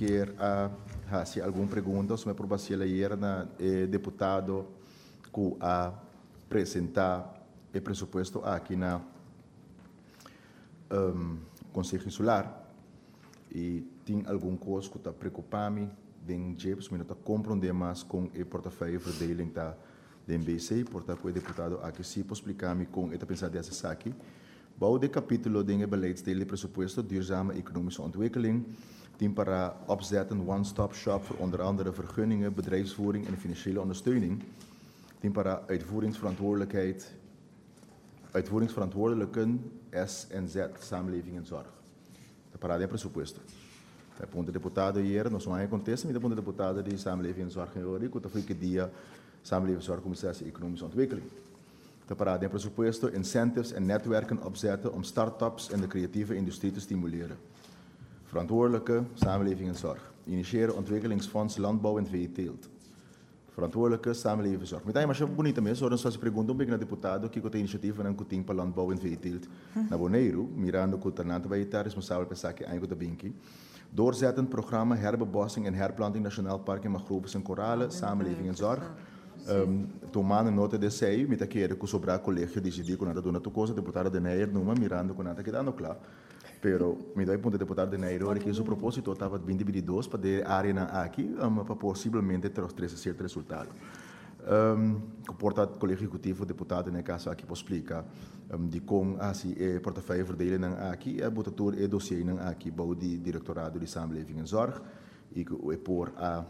quer se alguma pergunta, se me probacia ayer na deputado que apresentar o presupuesto aqui na Conselho Insular e tem algum coisa que está preocupando-me den jebs, mas não está compreendendo mais com o portafólio verdeling da MBC, portanto, o deputado aqui sim pode explicar-me com esta pensada dessa aqui. Bouw de capítulo de beleidsdeel presupuesto duurzame economische ontwikkeling, die para opzetten one-stop shop voor onder andere vergunningen, bedrijfsvoering en financiële ondersteuning, die para uitvoeringsverantwoordelijken S&Z, samenleving en zorg. De parada é presupuesto. O ponto deputado hier, nós não acontece, mas o ponto deputado de samenleving en zorg en hoor, que foi que dia samenleving en zorg commissaris economische ontwikkeling. De parade in presupuesto incentives en netwerken opzetten om start-ups en de creatieve industrie te stimuleren. Verantwoordelijke samenleving en zorg. Initiëren ontwikkelingsfonds landbouw en veeteelt. Verantwoordelijke samenleving en zorg. Meteen, mas eu bonita mesmo, ora só se pergunta na deputado que tem iniciativa não tem para landbouw en veeteelt na Bonaire, mirando que o tenante vai estar responsável por essa que ainda está bem. Doorzettend programma herbebossing en herplanting nationaal park en mangroves en koralen, samenleving en zorg. Tomando nota desse aí, me querer que sobrar colégio decidir com nada dona tu coisa, deputada de Neir, numa mirando com nada que dando claro. Pero me dá ponto deputado de Neir, que esse propósito estava bem dividido para de área na aqui, para possivelmente ter certo resultado. O portado colégio executivo deputado na casa aqui explica de como assim portafólio verdelen na aqui, a botator e dossiê na aqui, bouw de directorado de samenleving en zorg, e que o por a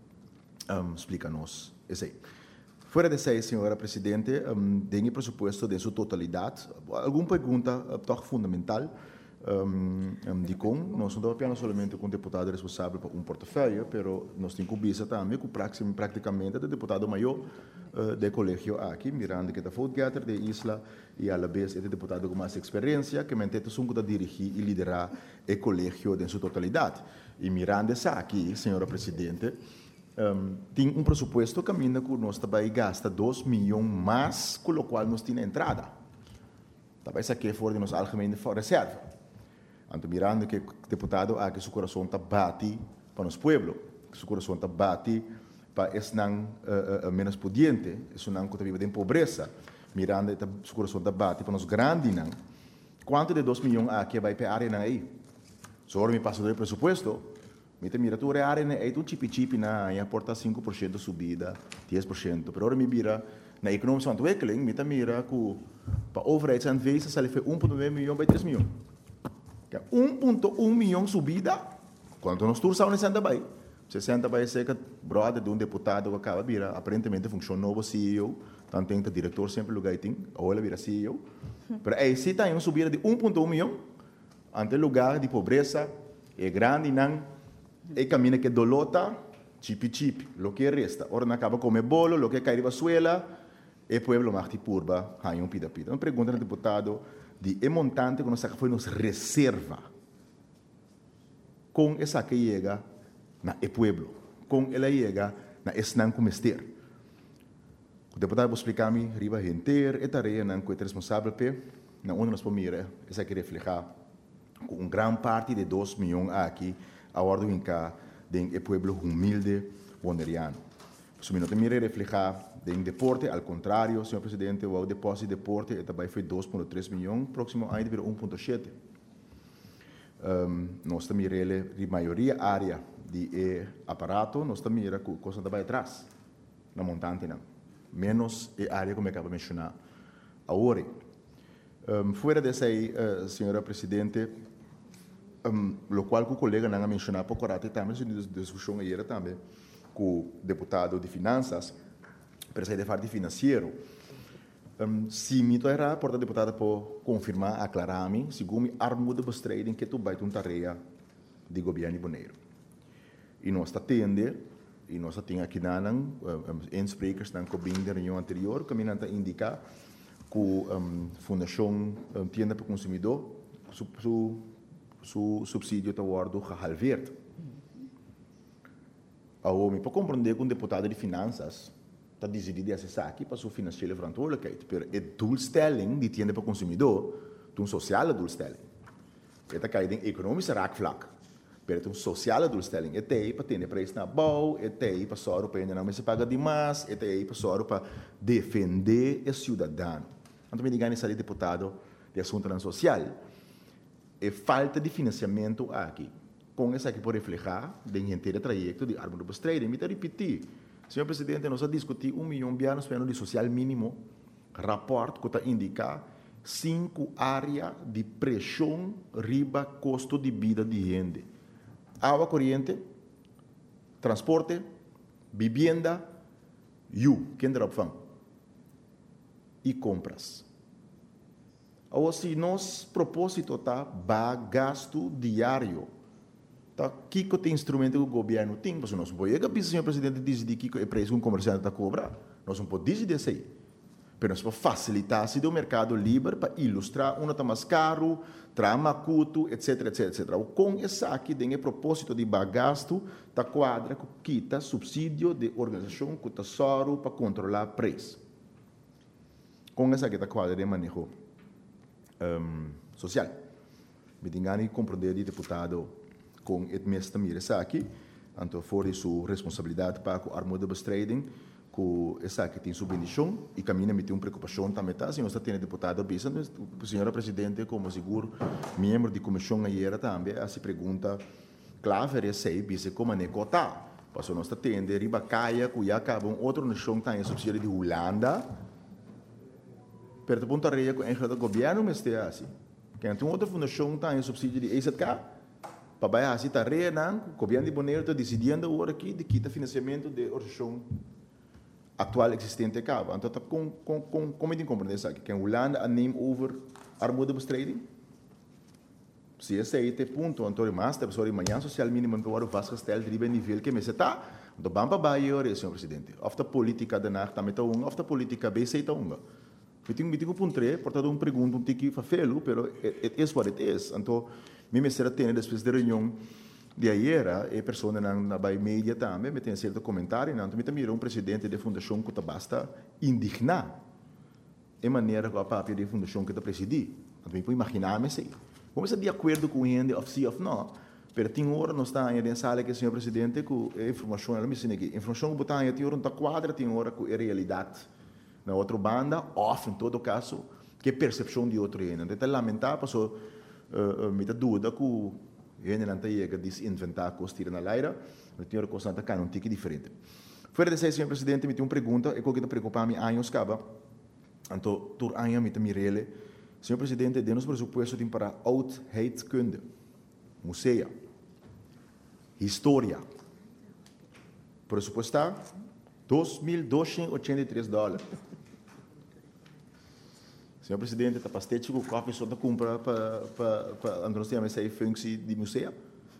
explica-nos esse aí. Fora dessa aí, senhora Presidente, tem o presupuesto em sua totalidade. Alguma pergunta toch fundamental de como nós não estamos somente com o deputado responsável por portafólio, mas nós temos que visa também com praticamente o deputado maior do colégio aqui, mirando que está Foutgater de Isla e a la vez o deputado com mais experiência, que mente que dirigir e liderar o colégio em sua totalidade. E mirando essa aqui, senhora Presidente, tem presupuesto que caminha que nós também gasta 2 milhões mais, com o qual nós temos entrada. Também isso aqui é fora de nossa algemene reserva. Então, mirando que o deputado aqui, seu coração está bate para nosso povo, seu coração está bate para esse não menos pudiente, esse não que vive em pobreza, mirando que seu coração está bate para nos grandes não. Quanto de 2 milhões aqui vai para a área aí? Só me passa do presupuesto. Mira, tu área é um chip na aporta 5% subida, 10%. Pero agora me mira na economische ontwikkeling, mira que para overheidsaanwijzingen zal hij 1,9 miljoen bij 3 miljoen. 1,1 miljoen subida, quanto nós todos estamos sendo bem. Você senta para ser que brother de deputado que acaba de vir, aparentemente funciona novo CEO, tanto tem que o diretor sempre lugar tem, ou ele vira CEO. Mas aí se tem uma subida de 1,1 milhão, ante lugar de pobreza, é grande, não. E caminha que dolota, chip, lo que resta. Ora não acaba comer bolo, lo que cai de basuela, e o povo mais de purba, aí pida. Uma pergunta ao deputado de montante que nós foi nos reserva com essa que chega na povo, com ela chega na esnan comester. O deputado vai explicar-me, riba inteira, e tarefa não que é responsável pe, na onde nós pomira, essa que refleja com uma grande parte de 2 milhões aqui, a ordem cá de povo humilde boneriano. Se não tem reflejar em deporte, ao contrário, senhor presidente, o depósito de deporte também foi 2,3 milhões, próximo ano virou 1,7. Nós também a maioria área de aparato, nós também com coisa também atrás, na montante não. Menos a área como eu acabo de mencionar. Agora, fora dessa aí, senhora presidente, lo qual que o colega não mencionou por corate também, se discussão ayer também com o deputado de finanças, presidente de parte financeiro, se me era por deputado por confirmar, aclarar-me, segundo armuda bestrijding que tu vai ter uma tarefa de governo Bonaire. E nós está tendo, e nós temos aqui não, insprekers não cobrindo a reunião anterior, que me não indica que a Fundação Tienda para o Consumidor, su subsídio está gehalveerd. Agora, para compreender que um deputado de finanças está decidido acessar aqui para sua financeira verantwoordelijkheid, mas a doelstelling die tiende para o consumidor, een sociale doelstelling. Het kan je economische raakvlak. Pero um social doelstelling. Het is para ter prijs na bouw, het is para só para não se paga demais, het is para só para defender o cidadão. Então, me digam esse deputado de assunto social, é falta de financiamento aqui. Com isso aqui por refletir dentro do trajeto de árvore do bestreiden. Me repetir, senhor presidente, nós discutimos 1 milhão de anos de social mínimo, rapport que está indica 5 áreas de pressão riba custo de vida de gente. Água corrente, transporte, vivienda, quem drop van? E compras. Ou se nosso propósito está gasto diário, tá? Que tem instrumento que o governo tem, porque nós não podemos, senhor presidente, decidir que é preço que um comerciante está cobrar. Nós não podemos decidir isso aí. Mas nós podemos facilitar o mercado livre para ilustrar onde está mais caro, trama custo, etc, etc, etc. Com esse aqui, tem o propósito de gasto, está quadra que quita subsídio de organização que está só para controlar preço. Com esse aqui, está quadra de manejo social. Me engano, compreender de deputado com o mestre Mira aqui, então for de sua responsabilidade para a armoedebestrijding, que essa aqui tem subvenção e caminha me tem uma preocupação também, tá? Se nós temos deputado, senhora presidente, como seguro, membro de comissão ayer também, se pergunta, claro, é sei, como negociar. Porque nós temos de riba caia, que já acaba outra nação que tem subsídio de Holanda, pero do ponto de vista do governo, mas é assim. Quem tem outra fundação que tem subsídio de EZK, para baixar assim, está o governo de Bonaire está decidindo agora aqui de quitar financiamento de organização atual existente acaba. Então, como tem compreender isso aqui? Que a Holanda a name over armoedebestrijding? Se esse aí tem ponto, então, master, pessoal, amanhã social mínimo para o vastgesteld de nível que me está, então, vamos para baixo, senhor presidente. Of a política de nacht, também está of a política BC está Eu tenho um ponto 3, portanto, uma pergunta, um tique para fê-lo, mas it is what it is. Então, me será ter, depois da reunião de ayer, a pessoa na mídia também, me tem certo comentário, então, me também um presidente da fundação que está basta indignar a maneira que a própria da fundação que está presidir. Então, me pode imaginar-me assim. Vamos estar de acordo com ele, of sim, of não. Mas tem hora, nós estamos em sala que, senhor presidente, que a informação, ela me ensina aqui, a informação que botar tem hora, não está quadra, tem hora que é realidade. Na outra banda, off, em todo caso, que é percepção de outro ano. Então, é lamentável, passou, me dá dúvida que o ano não chega a desinventar coisas tira na leira, mas tem hora que está cá, um tique diferente. Fora desse, senhor presidente, me tem uma pergunta, é que está preocupado-me anos, acaba. Então, por anos, me tem mirele, senhor presidente, dê-nos presupuesto para oudheidkunde, museu, história. Presupuesto $2.283. Senhor presidente, está pastético, o café só compra para nós temos essa função de museu.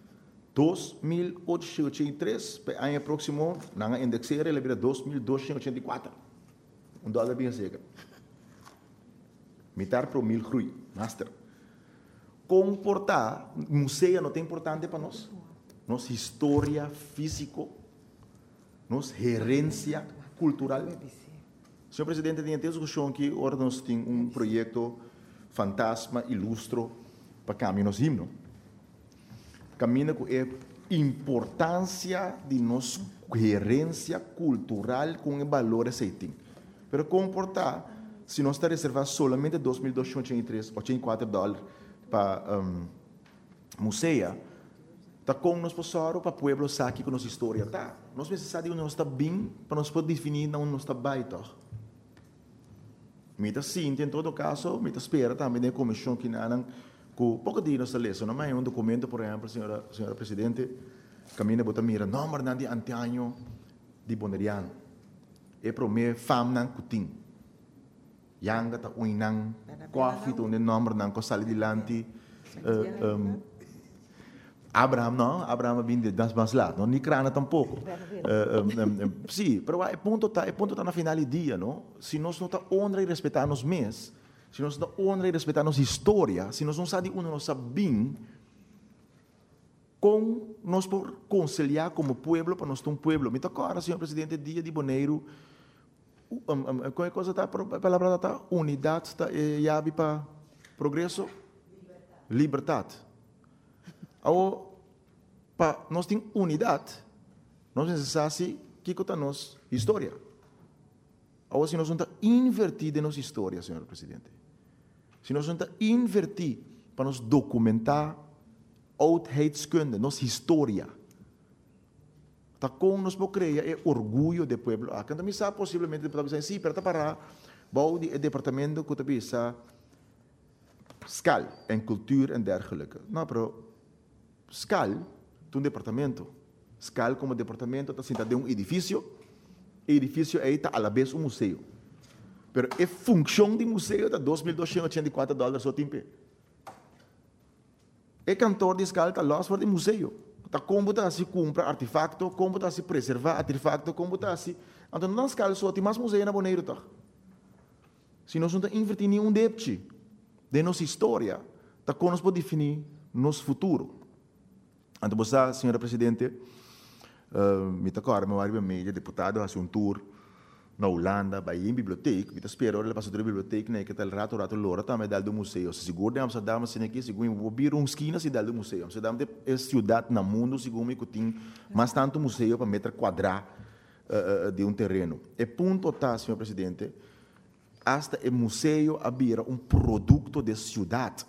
2.883, para ano próximo, na indexeira, ele vira 2.284. $1 bem seca. Mitar para o 1.000 crui, master. Comportar, museu não é importante para nós. Nossa história física, nossa herência cultural. Senhor presidente, tem discussão que agora nós temos um projeto fantasma, ilustro, para caminhar nos himnos. Caminha com a importância de nossa herência cultural com o valor aceitível. Mas comportar, se nós está reservando solamente $2.284 para museu, está com nós para o povo sabe que nossa história está. Nós precisamos de onde nós está bem, para nós poder definir onde nós está baita. Mita sim, em todo caso, mita espera também da comissão que não pouco dia nós lemos, não é um documento, por exemplo, senhora presidente, caminha botar mira, número de antiano de Boneriano. É para mim fam não cutim. Yang ta uinang, coffee to número não que sali dilante. Abraham vem das maslat, não Nicrana tampouco. Sim, mas o ponto está na final do dia, não? Se nós não está honra e respeitar nos mês, se nós não honra e respeitar nossa história, se nós não sabemos onde nós sabemos, com nós por conciliar como povo para nós ter um povo. Me toca, senhor presidente, dia de Bonaire, qual é a coisa está, a palavra está, unidade está, e para progresso, liberdade. para nós ter unidade, nós precisamos que conta nossa história. Ou se nós não invertir de nossa história, senhor presidente. Se nós não invertir para nos documentar oudheidskunde, nossa história. Tá com nós por criar é orgulho do povo. Ah, quando me sabe possivelmente deputado dizer sim, para para bouw die departamento que bisa skal en cultuur en dergelijke. Nou, pero skal, um departamento. Skal como departamento está sentado em edifício. O edifício aí está a la vez museu. Pero a função do museu está $2.284 só tempo. O cantor de skal está lá fora do museu. Está como está se compra artefacto, como está se preservar artefacto, como está se. Então não skal só tem mais museu na Bonaire tá. Se nós não investir em um debate de nossa história, está como nós podemos definir nosso futuro. Então, você, senhora presidente, me toca me vai meia deputado fazer um tour na Holanda, vai em biblioteca, me espero ele passar da biblioteca, né, que tal rato lora também dal do museu. Se seguro de Amsterdam, se aqui, segundo vou abrir esquina se dal do museu. Amsterdam é cidade no mundo, segundo que tem mais tanto museu para metro quadrado de um terreno. E ponto tá, senhor presidente, hasta o museu abrir um produto de cidade.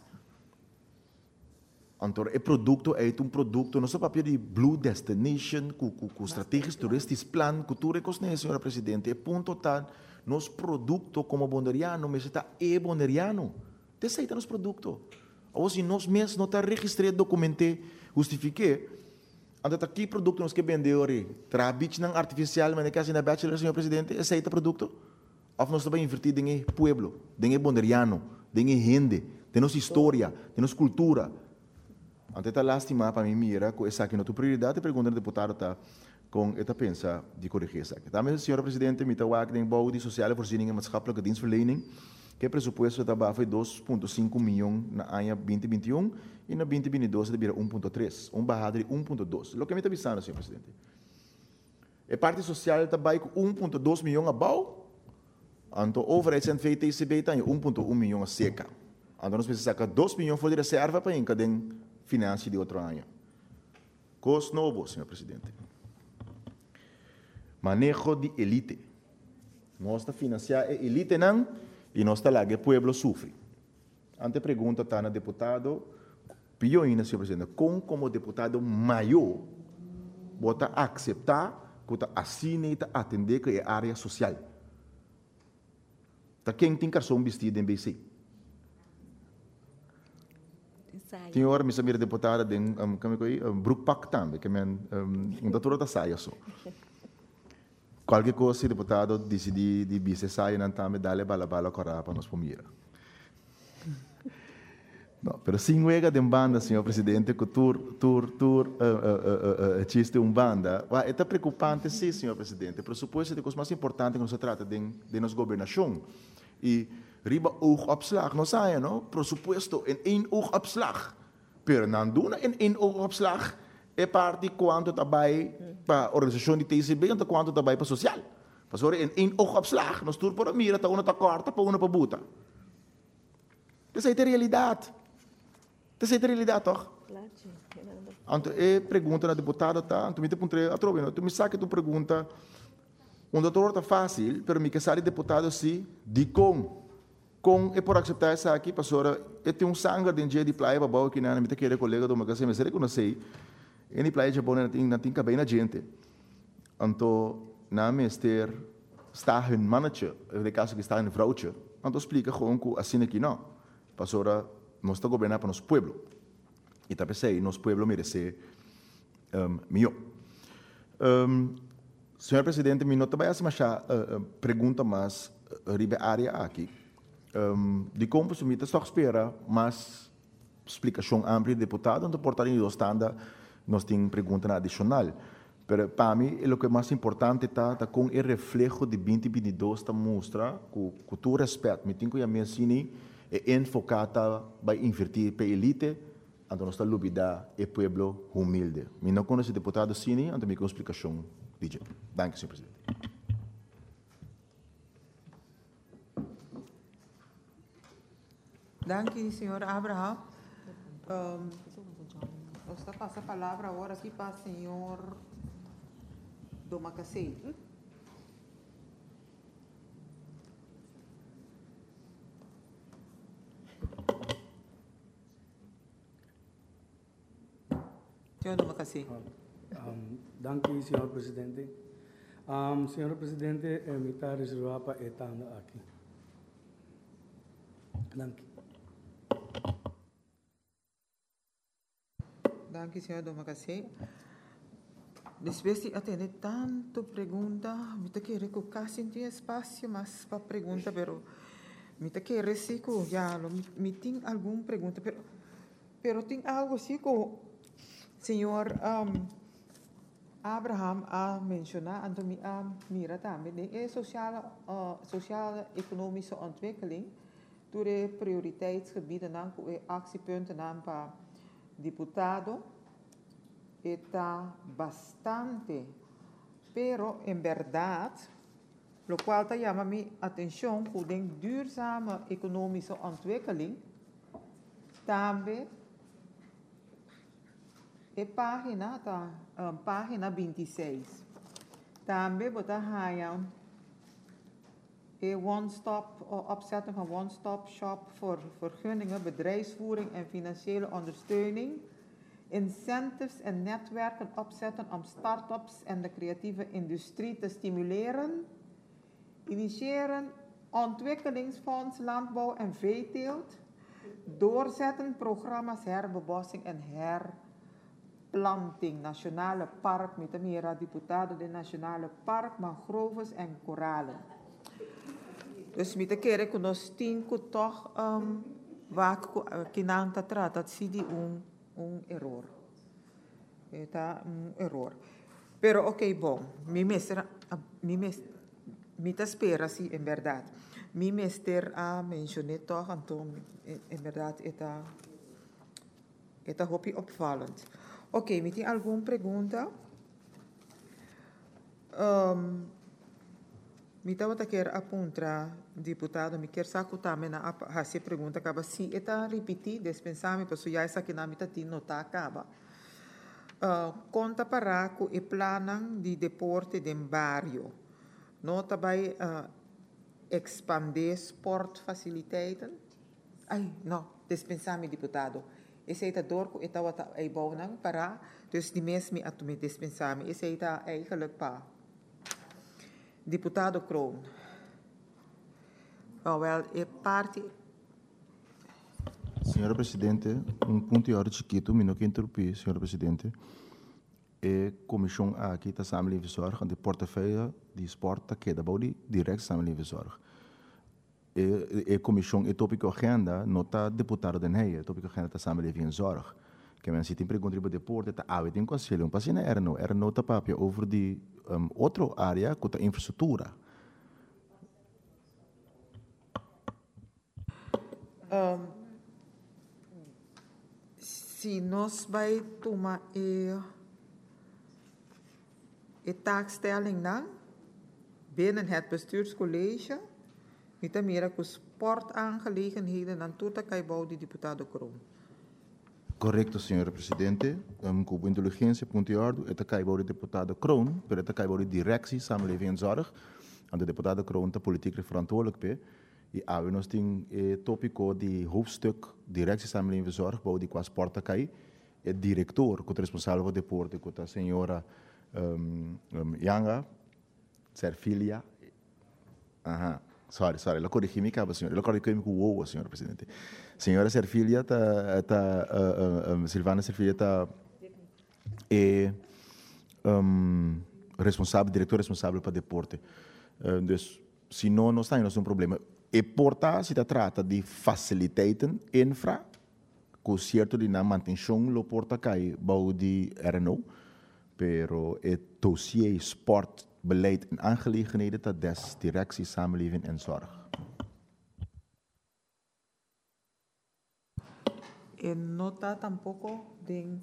Então, o produto é um produto, não só papel de Blue Destination, com estratégias turísticas, plano, cultura e coisa, senhora presidente. E ponto tá, nos produtos como boneriano, mas está boneriano. Te aceita nos produtos. Ou se nós mesmos não está registrado, documentado, justifiquei. Então, aqui produto nós que vendeu, trabalho não artificial, mas é na bachelor, senhor presidente, aceita produto. Ou nós estamos invertidos em pueblo, em boneriano, em gente, em nossa história, em nossa cultura. Então, está lástima para mim, mira, com essa aqui, não é prioridade, pergunta do deputado, tá, com esta pensa de corrigir essa aqui. Também, senhora presidente, me está aqui em bouw de sociale voorziening en maatschappelijke dienstverlening, que o presupuesto foi 2,5 milhões na ano 2021 e na 2022 devia 1,3, barrado de 1,2. O que me está avisando, senhor presidente? A parte social está com 1,2 milhões a bouw, então, overheid en VTCB tem 1,1 milhão a seca. Então, nós precisamos sacar 2 milhões de reserva para encadear finanças de outro ano. Coisa nova, senhor presidente. Manejo de elite. Nós estamos financiando a elite não, e nós estamos lá que o povo sofre. Ante pergunta está na deputado, pior ainda, senhor presidente, como deputado maior, bota aceitar que assina e atender que é a área social. Tá quem tem cartão vestido em BC? Tem hora, minha amiga deputada, de Broekpak também, que é doutora da saia só. Qualquer coisa, se o deputado decidir de BC saia, não também dá-lhe bala para nós pomira. Não, mas sim, uega de banda, senhor presidente, que existe banda. É preocupante, sim, senhor presidente. Por supuesto, é a coisa mais importante quando se trata de nossa governação. E riba oogopslag, não sai, não? Por supuesto, em oogopslag. Pero não duna em oogopslag é parte quanto trabalha para a organização de TCB e quanto trabalha para a social. Pastor, em oogopslag, nós tudo por a mira, uma está corta, para uma para buta. Essa é a realidade. Essa é a realidade, toch? Então, pergunta na deputada, tá? Então, me perguntei, tu me saca tu pergunta, doutor está fácil, pero me quer deputado se de com é por aceitar essa aqui, pastora, tem sangue de dia de praia, babau, que não me querer colega do magazine, mas reconheci, em praia de Japão não tem cabelo na gente. Então, na mester está um manager, de caso que está em voucher, então explica como que assim aqui não, pastora, nós estamos governando para nosso povo. E também sei, nosso povo merece melhor. Senhor presidente, me nota vai achar pergunta mais ribe área aqui. De como se me está espera mais explicação ampla de deputado, então portar em dois tanda nós temos pergunta adicional. Pero para mim, o que é mais importante está com o reflexo de 2022 está mostra com todo respeito, me tenho que me ensinar é enfocada para invertir para a elite, então nós estamos lubida o povo humilde. Me não conheço o deputado Cine, então me com explicação. DJ. Danke, senhor presidente. Danke, senhor Abraham. Nós está passa a palavra agora aqui para o senhor Domacacei. Senhor Domacacei. Dank u, senhor presidente. Senhor presidente, me está reservado para estar aqui. Dank u. Dank u, senhor Domacacei. Depois de atender tanto pergunta, me te querer que quase tem espaço mais para pergunta, pero me te querer se que já me tem alguma pergunta, pero tem algo assim que senhor Abraham a mencionar, en toen mira também, é sociaal-economische ontwikkeling, door de prioriteitsgebieden dan, actiepunten dan para deputado, está bastante, pero en verdad, lo cual te llama mi atención, voor de duurzame economische ontwikkeling, também é página 26. Também botar haya opzetten van one-stop shop voor vergunningen, bedrijfsvoering en financiële ondersteuning. Incentives en netwerken opzetten om start-ups en de creatieve industrie te stimuleren. Initiëren ontwikkelingsfonds landbouw en veeteelt. Doorzetten programma's herbebossing en herplanting. Nationale park, met meer deputado de nationale park, mangroves en koralen. Dus met de keren kunnen we stinken toch wat kinanta trata, dat zie die error. Eta error. Pero ok, bom, mi te espera sí, en verdad. Mi mister mencioné toch, entonces, en verdad, eta hopi opvallend. Ok, me tem alguma pergunta? Me estava a querer apontar, deputado, me quer saco também na essa pergunta acaba se eta repetir, dispensar-me para sujar essa que na mita tin nota acaba. Conta para com o plano de deporte de barrio. Nota vai expandir sportfaciliteiten. Ai, não, dispensar-me, deputado. Esse é dor que estava aí bom para, dus die mensen me atomen dispensar-me. Esse é eigenlijk para deputado Kroon. Well, é parte. Senhora Presidente, ponto de ordem chiquito, me não quero interromper, Senhora Presidente. A comissão aqui está samenleving zorg, de portefeuille de sport que da body direct samenleving zorg. A comissão é tópico agenda, não está deputado de neia, tópico agenda está samenleving zorg. Que men zit in pergunta sobre deporte, está ávido em conselho, mas não era nota papia over de outra área, com a infraestrutura. Se nós vai tomar a taakstelling dan binnen het bestuurscollege, niet meer com sportaangelegenheden, dan toet ik bij de deputado Kroon. Correcto, senhora Presidente. Com boa inteligência, ponto de ordem, é cai o deputado Kroon, pero é cai o direção samenleving en zorg, en de deputado Kroon está politiek verantwoordelijk bij. E nós temos o tópico de hoofdstuk direção samenleving en zorg, bouw die qua sport cai, é diretor, que é responsável por deporte, que é a senhora Yanga Serfilia. Aha. Sorry, la corrigi-me, senhora. La corrigi-me com o ovo, senhora Presidente. Senhora Serfilia, Silvana Serfilia está diretor responsável para deporte. Dus, se não está em um problema. E porta se trata de faciliteiten infra, com certo de na manutenção lo porta cai, bouw de RNO, pero het dossier sport, beleid en aangelegenheden dat des directie samenleving en zorg. E nota tampoco de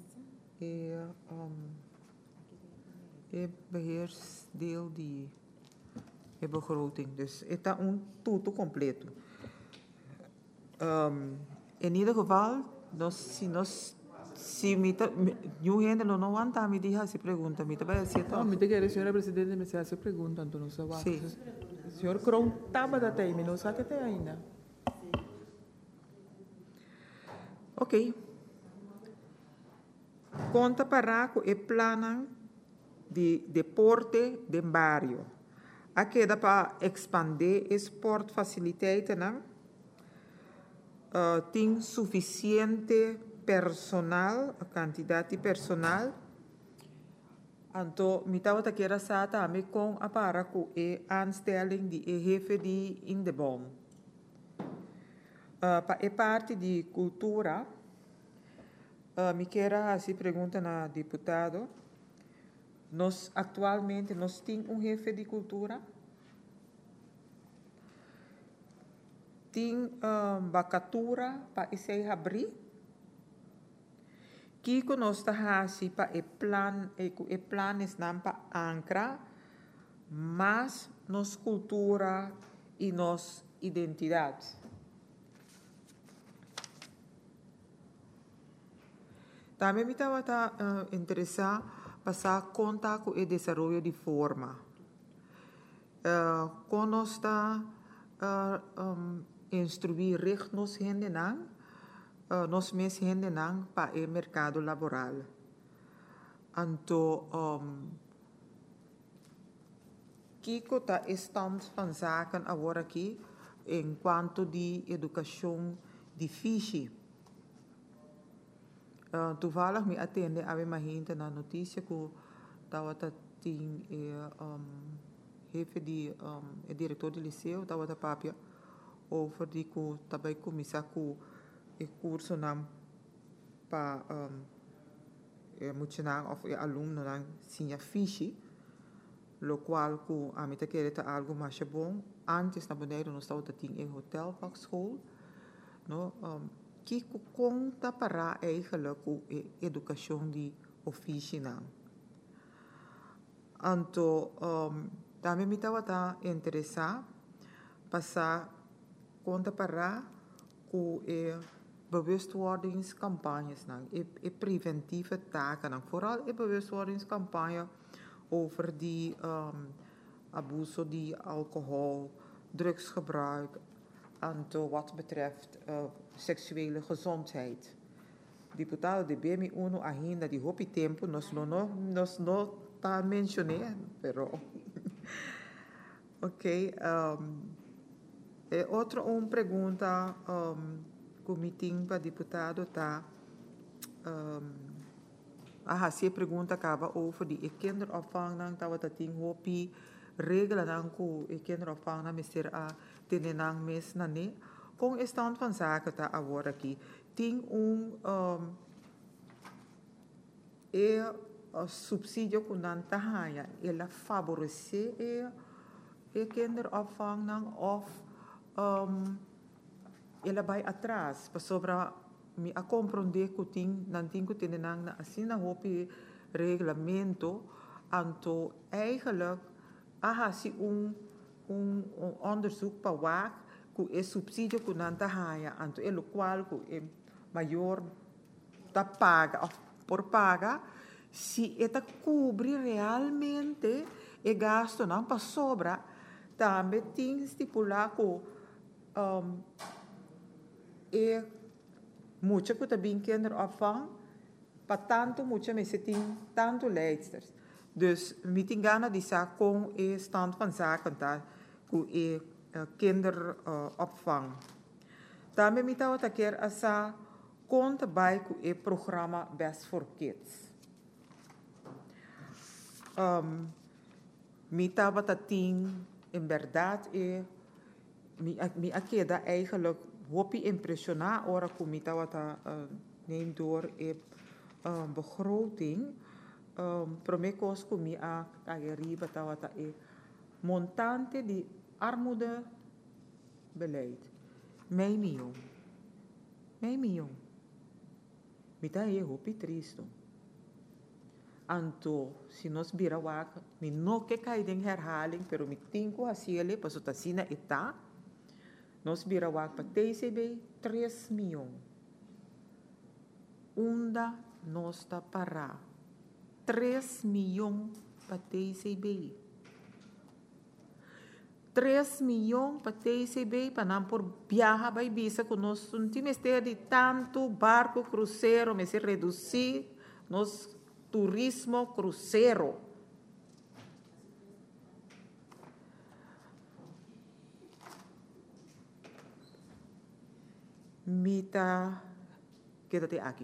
beheersdeel de begroting. Dus het is tudo completo. In ieder geval, Se eu ainda não aguento, me diga se pergunta, me vai ser Não, me diga, senhora presidente, me se pergunta, então não se vai. Sim. Senhor Crown, estava da time, não sabe que tem ainda. Ok. Conta para o plano de deporte de barrio. Aqui dá para expandir esporte faciliteiten, né? Tem suficiente personal, a quantidade de personal. Então, me estava a querer saber também com a para a aanstelling de jefe de Indebom. Para a parte de cultura, me quero se pergunta na deputado, nós atualmente nós temos jefe de cultura, tem vacatura para esse abrir, que nós está para o planos não para ancrar, mas nos cultura e nos identidade. Também me estava interessado passar conta com o desenvolvimento de forma. Quando nós está instruir nos gente nós mesmos gente para o mercado laboral. Então, que está estamos pensando agora aqui enquanto de educação difícil. Toevallig me atende a minha gente na notícia que estava tem jefe de diretor do liceu estava da papia over de que também começar com o curso não para muitos of aluno não sinha fiche, lo qual que a mim te querer algo mais bom. Antes na bandeira nós estava em hotel Foxhole, no que conta para eigenlijk a educação de oficina. Então, também me estava interessado passar conta para com bewustwordingscampagnes, e preventieve taken, vooral bewustwordingscampagne over die abuso de alcohol, drugsgebruik, en wat betreft seksuele gezondheid. Deputado de BM1 agenda de hopi tempo, nós não tá mencioné, pero ok. Outra pergunta comitim para deputado tá se pergunta acaba over die kinderopvang nang tawa tating hopi regelen nang ku kinderopvang na mister a tenenang mes na ne kung stand van zaken ta agora aqui tem subsídio que não tá hanha ela favorece kinderopvang nang of ela vai atrás para sobra me a compreender que tem não tem que ter na assim na hopi regulamento anto eigenlijk se onderzoek para waar que é subsídio que não tá hanha anto é o qual que é maior tá paga por paga se esta cobre realmente o gasto não para sobra também tem estipular que muito que também kinderopvang para tanto muito mas tem tanto leidsters dus meeting gana die zaak com stand van zaken tá com kinderopvang também me tá quer essa conta bij com o programa Best for Kids me tava tem em verdade me queda eigenlijk hopi impressionar ora que me tava neem door begroting promekos que me a ageriba tava montante de armoede beleid 1 miljoen me tá hopi tristo anto se nós vira waka me no que cai em herhaling pero me tinko asiele para sua sina eta nós vira waka para TCB 3 miljoen unda nós está para 3 milhões para TCB. 3 milhões para TCB para não por viajar para Ibiza com nós não temos de tanto barco cruzeiro, mas se reduzir nos turismo cruzeiro. Mita, quédate aqui.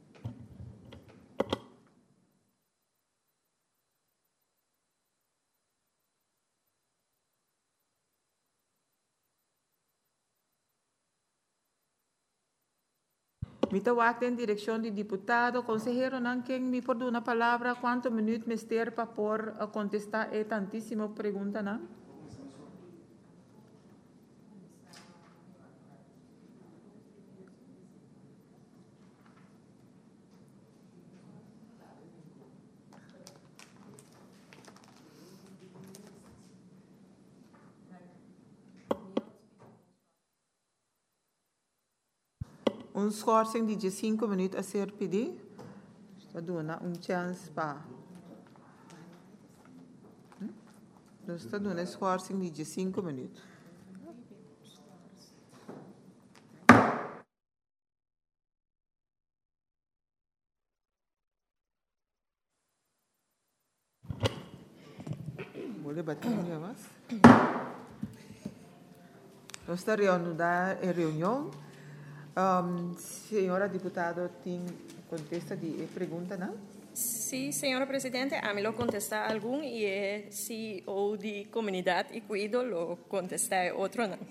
Mita wakte em direção de deputado, consejero, não quem me por uma palavra, quantos minutos me ter para por contestar é tantíssima pergunta, não? Schorsing de 5 minutos a ser pedido. Está dando chance para. Está dando schorsing de 5 minutos. Vou debater mais. Nós estamos reunindo a reunião. Senhora deputada, tem contesta de pergunta, não? Sim, senhora presidente, a mim lo contesta algum e é CEO de comunidade e cuido lo contesta outro não.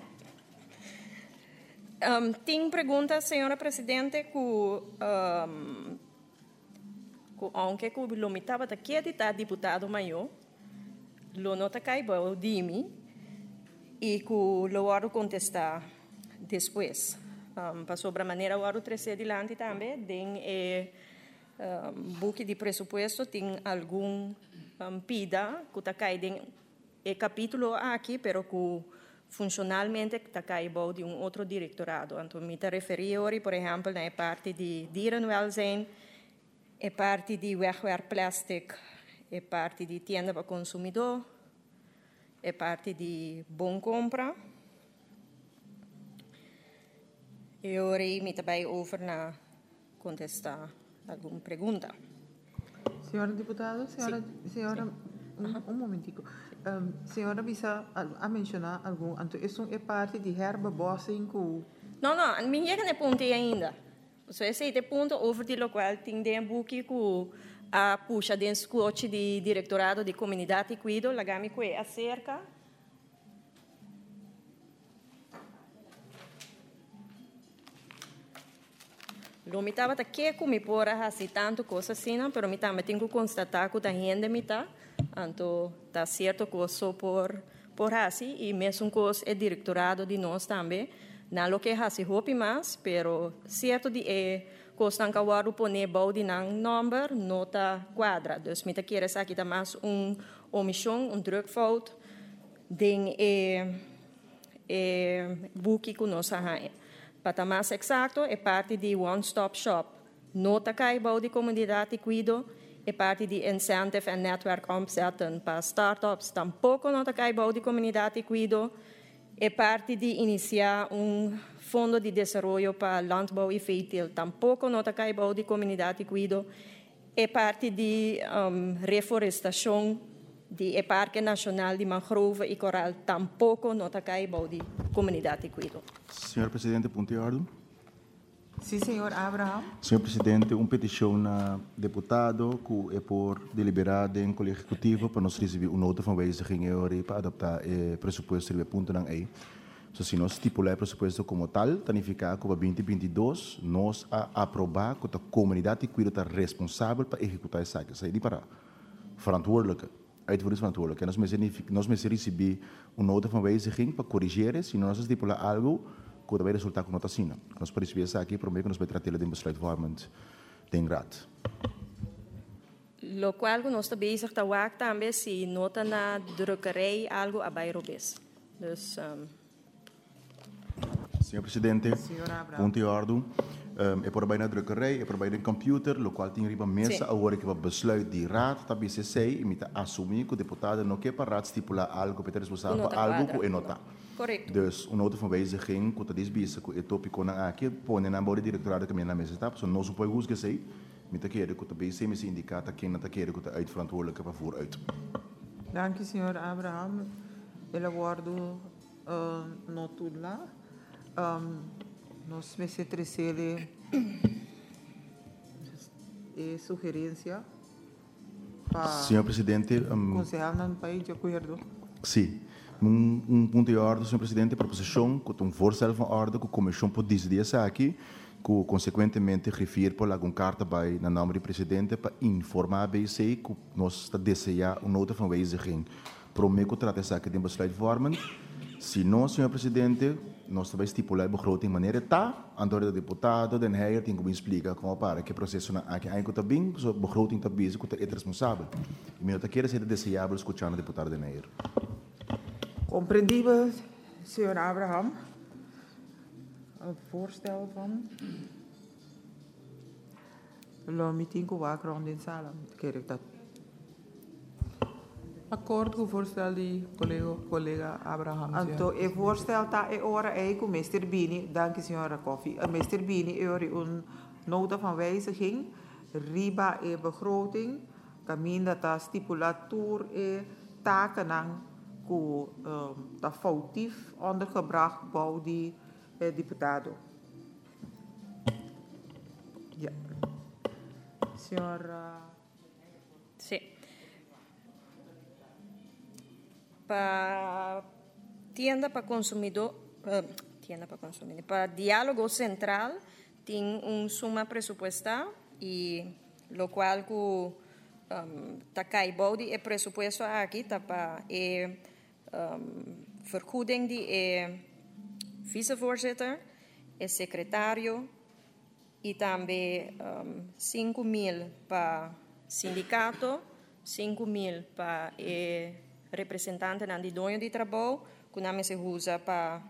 Tem pergunta, senhora presidente, que aunque que lo mitava daqui a deputado maior, lo nota caiba o dimi e que lo vou contestar depois. Para sobremaneira, o ano 13 adiante também, tem book de presupuesto, tem algum pida que está caindo em capítulo aqui, pero que funcionalmente está caindo de outro directorado. Então, me referi hoje, por exemplo, na parte de dierenwelzijn, a parte de wegwerpplastic, a parte de tienda para consumidor, a parte de bom compra. Eu irei também over na contestar alguma pergunta. Senhora deputada, senhora, momentico. Senhora bisa a mencionar algum, então isso é parte de herba bossing que... Não, minha não é ponto ainda. Só esse é ponto over de local tem de book que a puxa dentro do coche de directorado de comunidade e cuido, lagami que acerca. Lo me estava aqui comigo por assim tanto coisa assim, mas me também tenho que constatar que a gente me tá, então tá certo coisa por assim e mesmo coisa é directorado de nós também, não lo que assim hope mais, pero certo de coisa não cauaro poner balde não number nota quadra, dus me tá querer aqui tá mais omissão, drukfout, ding boek que nós há. Para mais exato, é parte de One Stop Shop. Nota caibo de comunidade e cuido, é parte de Incentive and Network omzetten para startups. Tampouco nota caibo de comunidade e cuido, é parte de iniciar fundo de desenvolvimento para landbouw e veeteelt. Tampouco nota caibo de comunidade e cuido, é parte de reforestação de Parque Nacional de Mangrove e Coral. Tampouco nota caibo de comunidade e cuido. Senhor Presidente, ponto de ordem. Sim, senhor Abraham. Senhor Presidente, petição na deputado que é por deliberado em colégio executivo para nós receber nota van wijziging para adaptar o presupuesto de ponto não é. Se nós estipular o presupuesto como tal, significa que para 2022 nós aprovar que a comunidade cuida está responsável para executar essa coisa. Isso é para verantwoordelijke. Uitvoeringsverantwoordelijk. En nós receber nota van wijziging para corrigir, se nós estipular algo que vai resultar com nota assim. Nós podemos receber isso aqui, prometo que nós vamos tratar de besluitvormend den raad. Lo qual nós estamos bezig te werk também se nota na drukkerij algo abai robes. Dus Senhor Presidente, ponto de ordem. É por bem na drukkerij, é por bem na computer, lo qual tem riba mesa a hora que vai besluit die raad, tá bem se sei, imita assumir que o deputado não quer para raad stipular algo, que é responsável por algo que é nota. Correto. Dus een nota van wijziging, que het is bezig, que het topic kon aqui, põe na bode directorado que na mesa está, so não se pode usar sei, met de keren que het bezig is indicaat que na de keren que het uitverantwoordelijke van vooruit. Dank u, senhor Abraham. Ele aguardo notula. Nós me trecele sugerência para Senhor Presidente, concejal no país de acordo. sim. Ponto de ordem, senhor presidente, proposição, com voorstel van orde, que a comissão pode decidir aqui, que consequentemente refere por alguma carta bij na nome do presidente para informar a BC que nós está desejar nota van wijziging. Prometo que trata essa aqui de besluit vormen. Se não, senhor presidente, nós também estipular a begroting de maneira tá, andor de deputado, den heier, tem que explicar como para que processo na aqui ainda está bem, so begroting está bezig, que é responsável. E meu tá querer ser desejável escutar o deputado den heier. Compreendível, senhor Abraham. Het voorstel van. Lo meeting com o background in sala. Quero dat. Akkoord com o voorstel de collega Abraham. Então, o voorstel está ora aí com o Mr. Bini. Dank u, senhora Koffie. Mr. Bini, een nota van wijziging. Riba e begroting. Caminda ta stipulator e taken que está foutief ondergebracht bij die deputado. Ja. Senhora. Sim. Para tienda para consumidor, para diálogo central, tem suma presupuestal e lo qual que tá caibou de presupuesto aqui tá para vergoeding de vicevoorzitter, secretário e também 5.000 para sindicato, 5.000 para representante de dono de trabalho, que não se usa para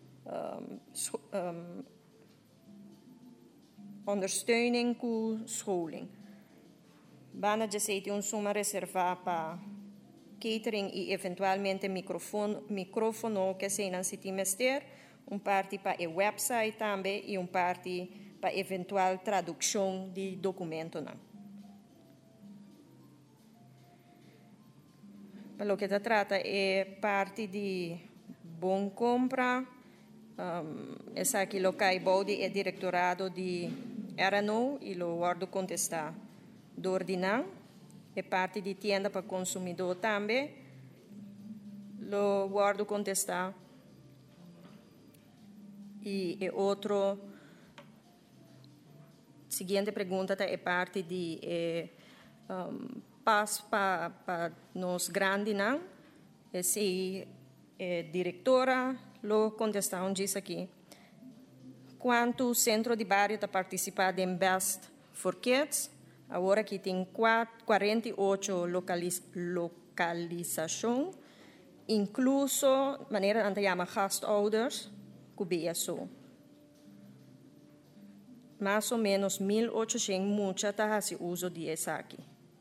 ondersteuning com scholing. Bana de ser suma reservada para catering e eventualmente micrófono que se não se timester, parte para o website também e parte para eventual tradução de documento. Para o que se trata é parte de bom compra, essa aqui lo caibou de directorado de RNO e lo guardo contestar do ordinan, é parte de tienda para consumidor também, lo guardo contestar. E outro, seguinte pergunta é parte de pas para nos grandes, não? Se diretora lo contestar diz aqui. Quanto centro de bairro está participando em Best for Kids? Agora que tem 48 localizações, incluso maneira que chama gastouders, que BSO. Mais ou menos 1.800 muita tá se uso de essa aqui.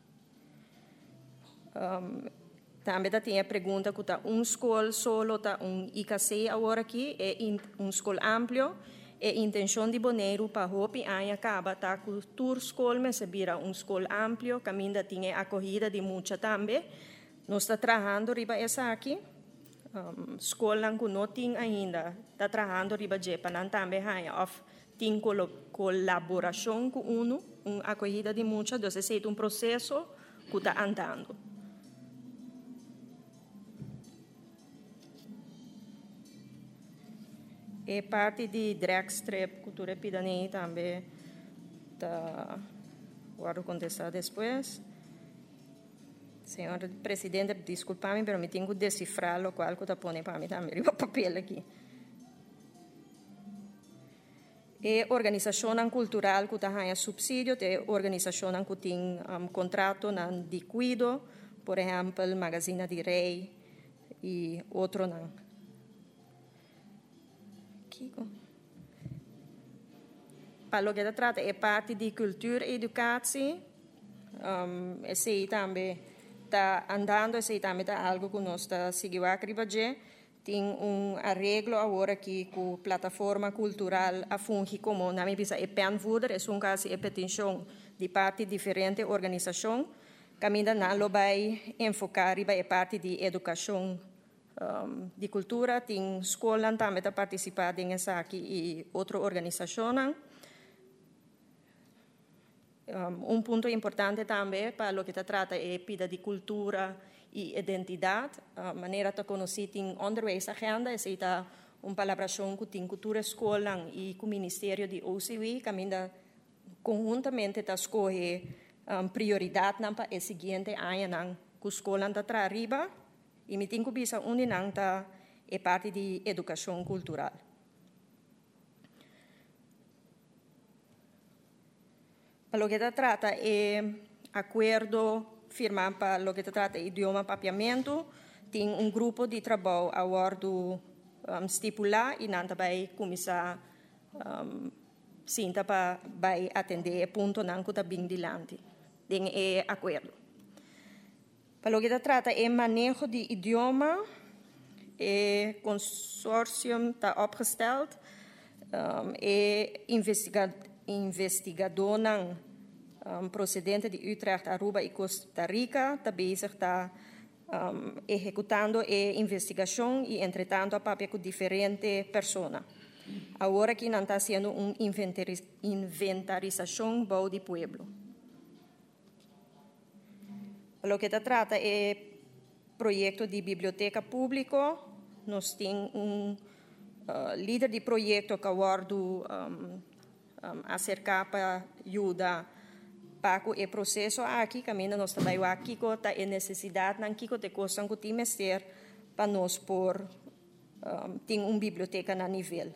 Também tem a pergunta que está escola solo, está IKC agora aqui, é escola amplo. A intenção de Boneiro para Hopi acaba tá com tour escola, mas se vira escola amplo, caminho tinha acolhida de muita também. Nós está trabalhando riba essa aqui. Escola que não tem ainda, está trabalhando riba de Panan também tem colaboração com acolhida de muita, então é processo que está andando. E parte de dragstrip, cultura pidani também, tá, vou contestar depois. Senhor Presidente, desculpa-me, mas me tenho que decifrar o qual que está pondo para mim também, o papel aqui. E organização cultural que está subsídio, é organização que tem contrato de cuido, por exemplo, Magazine de Rei e outro não. para lo que se trata é parte de cultura e educação. Esse também está andando, esse também está algo que nós está seguindo a cribaje. Tem arreglo agora que com a plataforma cultural a funge como na minha visão é penvoerder, é caso é petição de parte de diferentes organizações. Caminha não vai enfocar e vai parte de educação de cultura, tem escola também está participando nessa aqui e outra organização. Ponto importante também para o que se trata é pida de cultura e identidade. Maneira de conhecer tem onderwijsagenda, é uma colaboração com a cultura escola e com o Ministério de OCW, caminha conjuntamente a escolher prioridade para o seguinte ano, que a escola está arriba e me tenho que pensar onde é parte de educação cultural. Para o que se trata é acordo firmado para o que se trata de idioma papiamento, tem grupo de trabalho a bordo estipular e não vai começar sinta para vai atender ponto não que está bem dilante. Tem acordo. Para o que se trata é manejo de idioma, o consórcio está opgesteld, investigador procedente de Utrecht, Aruba e Costa Rica está bezig está executando a investigação e entretanto a papel com diferentes pessoas. Agora que não está sendo uma inventarização do pueblo. Para o que se trata é projeto de biblioteca pública. Nós temos líder de projeto que aguardo acercar para ajudar para o processo aqui, caminho nós também aqui com a necessidade não que te costam que timester para nós por tem uma biblioteca na nível.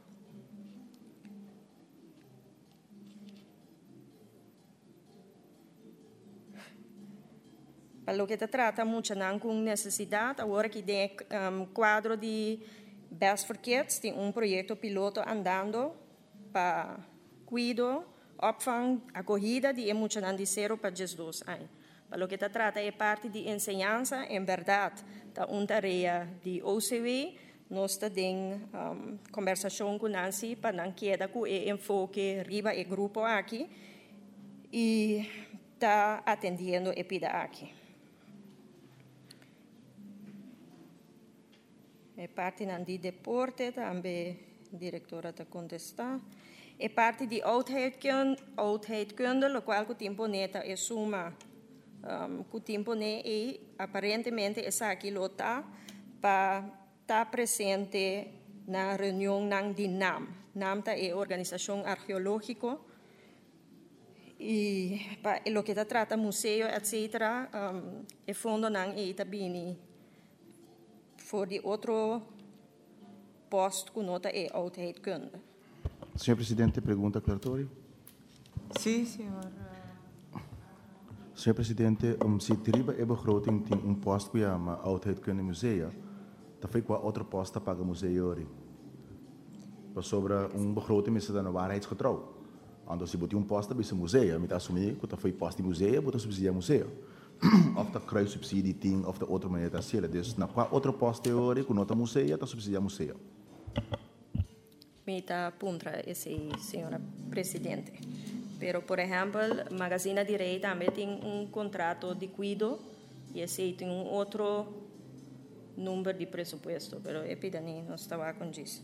Para o que se trata muito não com necessidade, agora que tem quadro de Best for Kids, tem projeto piloto andando para cuidar, opvang, acolhida de emocional de 0 para 12 anos. Para o que se trata é parte de ensinança, em verdade, da uma tarefa de OCW, nós temos conversação com Nancy para não quedar com o enfoque riba e grupo aqui e está atendendo a pida aqui. É parte de deporte, também a diretora está contestar. É parte de oudheidkunde, o qual o tempo neta é suma, o tempo é aparentemente essa aqui lota para estar presente na reunião de NAM. NAM é a organização arqueológica e para o que se trata museu, etc., é fundo não é também for de outro posto que nota é oudheidkunde. Senhor Presidente, pergunta aclaratória. Sim, senhor. Senhor Presidente, se Tiriba é begroting tem posto que chama Oudheidkunde Museu, tá foi com outro posto para o museu ori. Para sobre begroting mas da waarheidsgetrouw. Ando se botar posto para esse museu, me tá assumir que tá foi posto de museu, botar subsidiar museu. Of de kruissubsidie ting of de outra maneira da sela. Dus na qua outro posto teórico, com nota museu, tá subsidiar museu. Mita puntra esse senhora presidente. Pero por exemplo, Magazine Direi também tem contrato de cuido e esse tem outro número de presupuesto, pero epidani não estava com isso.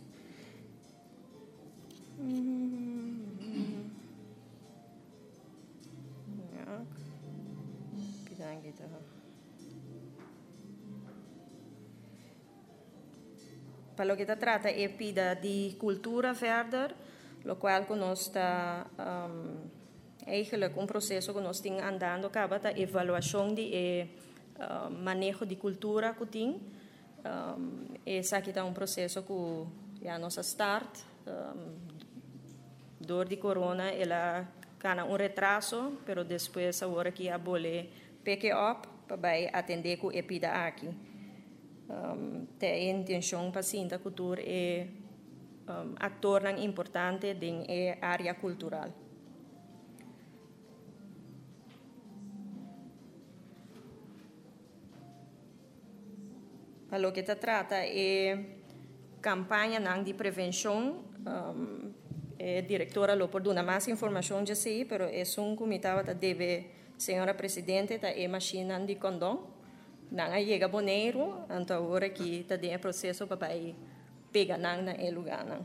Para o que se trata é pida de cultura verder, o qual nós está eigenlijk processo que nós temos andando, acaba a avaliação de manejo de cultura que tem. Esse aqui é processo que já nós start, dor de corona, ela cana retraso, pero depois agora que abole pick up para atender com a pida aqui. Tem a intenção para a cultura é actor importante em área cultural. Para o que se trata é campanha de prevenção, a diretora lo pode dar mais informação de si, pero é comitê que deve, senhora presidente, da machina de condom, não chega boneiro, então agora que está dentro processo para pegar na lugar.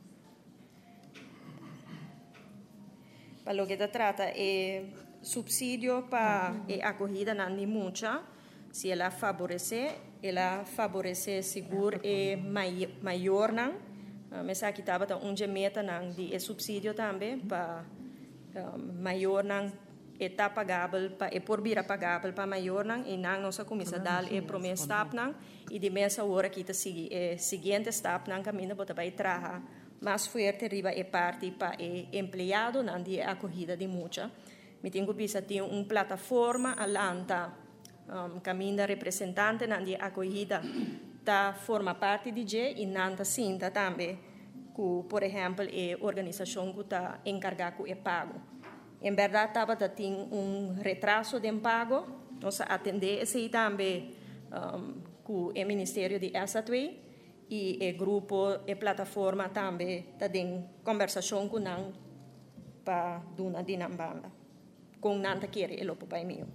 Para o que se trata é subsídio para a acolhida de mucha, se ela favorece seguro e maior mas aqui estava meta de subsídio também para maior está pagável para por vir pagável para maior e nossa comissão dá promessa step e de mesa hora que está seguinte step caminho para vai trabalhar mais forte riba parte para empregado de acolhida de mucha. Me tenho que ter uma plataforma alanta caminho representante de acolhida da forma parte de G e nanta sinta também que, por exemplo, a organização que está encarregada com o pago. Em verdade, estava tendo retraso de pago, nós atender esse também com o Ministério de S2 e o grupo, a plataforma também está em conversação com nós para dar de banda. Com nanta querer ele para mim.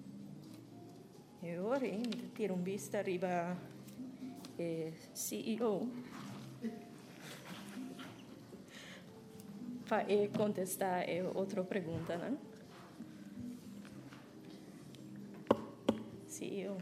E agora, tiro vista arriba CEO para contestar outra pergunta, né? CEO.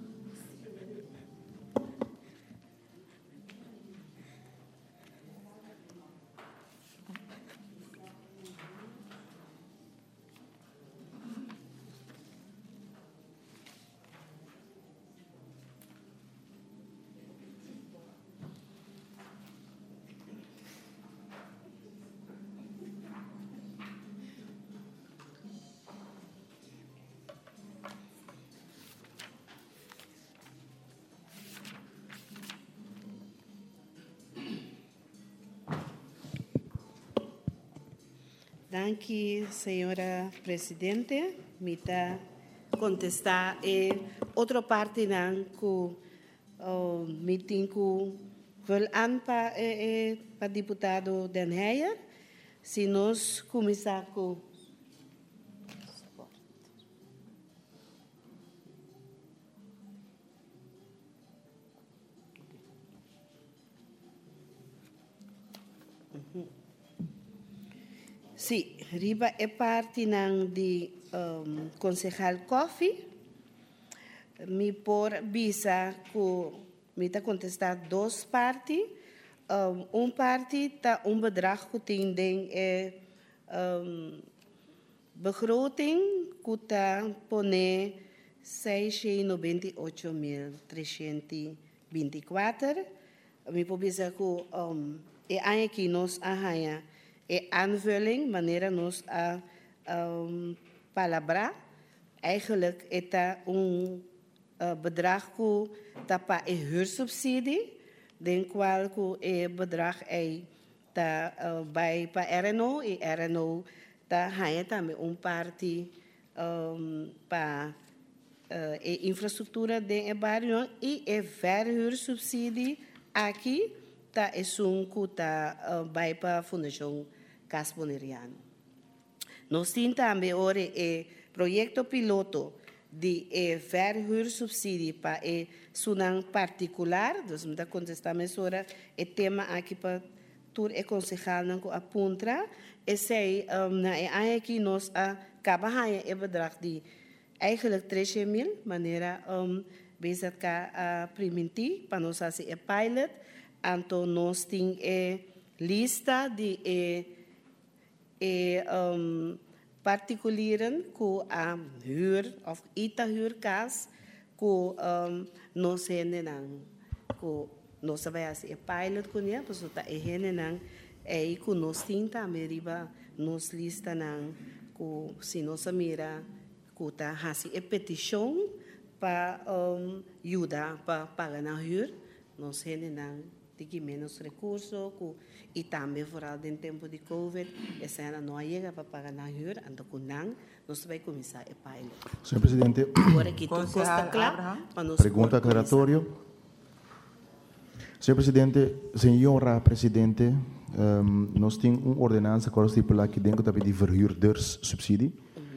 Danke, senhora presidente. Me está contestar outra parte que me tenho para deputado Den Heijer. Se nós começar com Sim, riba é parte de concejal Coffee. Me por visa que me está contestar duas partes. Parte está bedrag que tem begroting que está pone 698.324. Me por visa que aqui nós arranha aanvulling, wanneer ons palabra, eigenlijk is dat bedrag dat pa huursubsidie, den qual bedrag bij pa RNO, RNO dat hij também parte pa infraestrutura de barrio e verhuursubsidie aqui tá que vai para a Fundação Cas Boneriano. Nós temos também agora o projeto piloto de verhuursubsídio para o Sunan particular, então me dá contestar agora o tema aqui para tur e concejal não aponta, esse na aqui nós acabamos a bedrag de eigenlijk 13.000, maneira bezig a primentir para nós fazer pilot. Então, nós temos lista de particulieren que a huur of ita huurkas que nós temos que nós vai fazer pilot com ele, porque está que nós temos também riba nós lista que se nós mira que está fazendo petição para ajudar para pagar na huur, nós temos tem menos recursos, e também, vooral no tempo de Covid, essa ano não chega para pagar na huur, então, nós vamos começar a pilot. Senhor Presidente, Agora que tudo está claro, para nós pergunta aclaratória. Senhor Presidente, senhora Presidente, nós temos uma ordenança que estipula que dentro da de verhuurderssubsidie.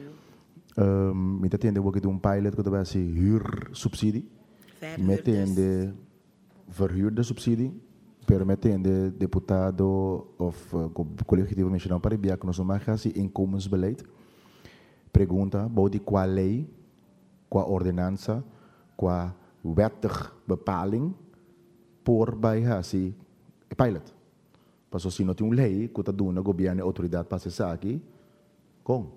Me atende ook de pilot que vai ser huursubsidie. Metende verhuurdersubsidie. Permetende deputado of coletivo nacional para enviar que nós não mais inkomensbeleid. Pergunta, body qua lei, qua ordenança, qua wettige bepaling por bij hasi pilot. Pas als je nog een lei, que doen na governo autoridade para se aqui, com.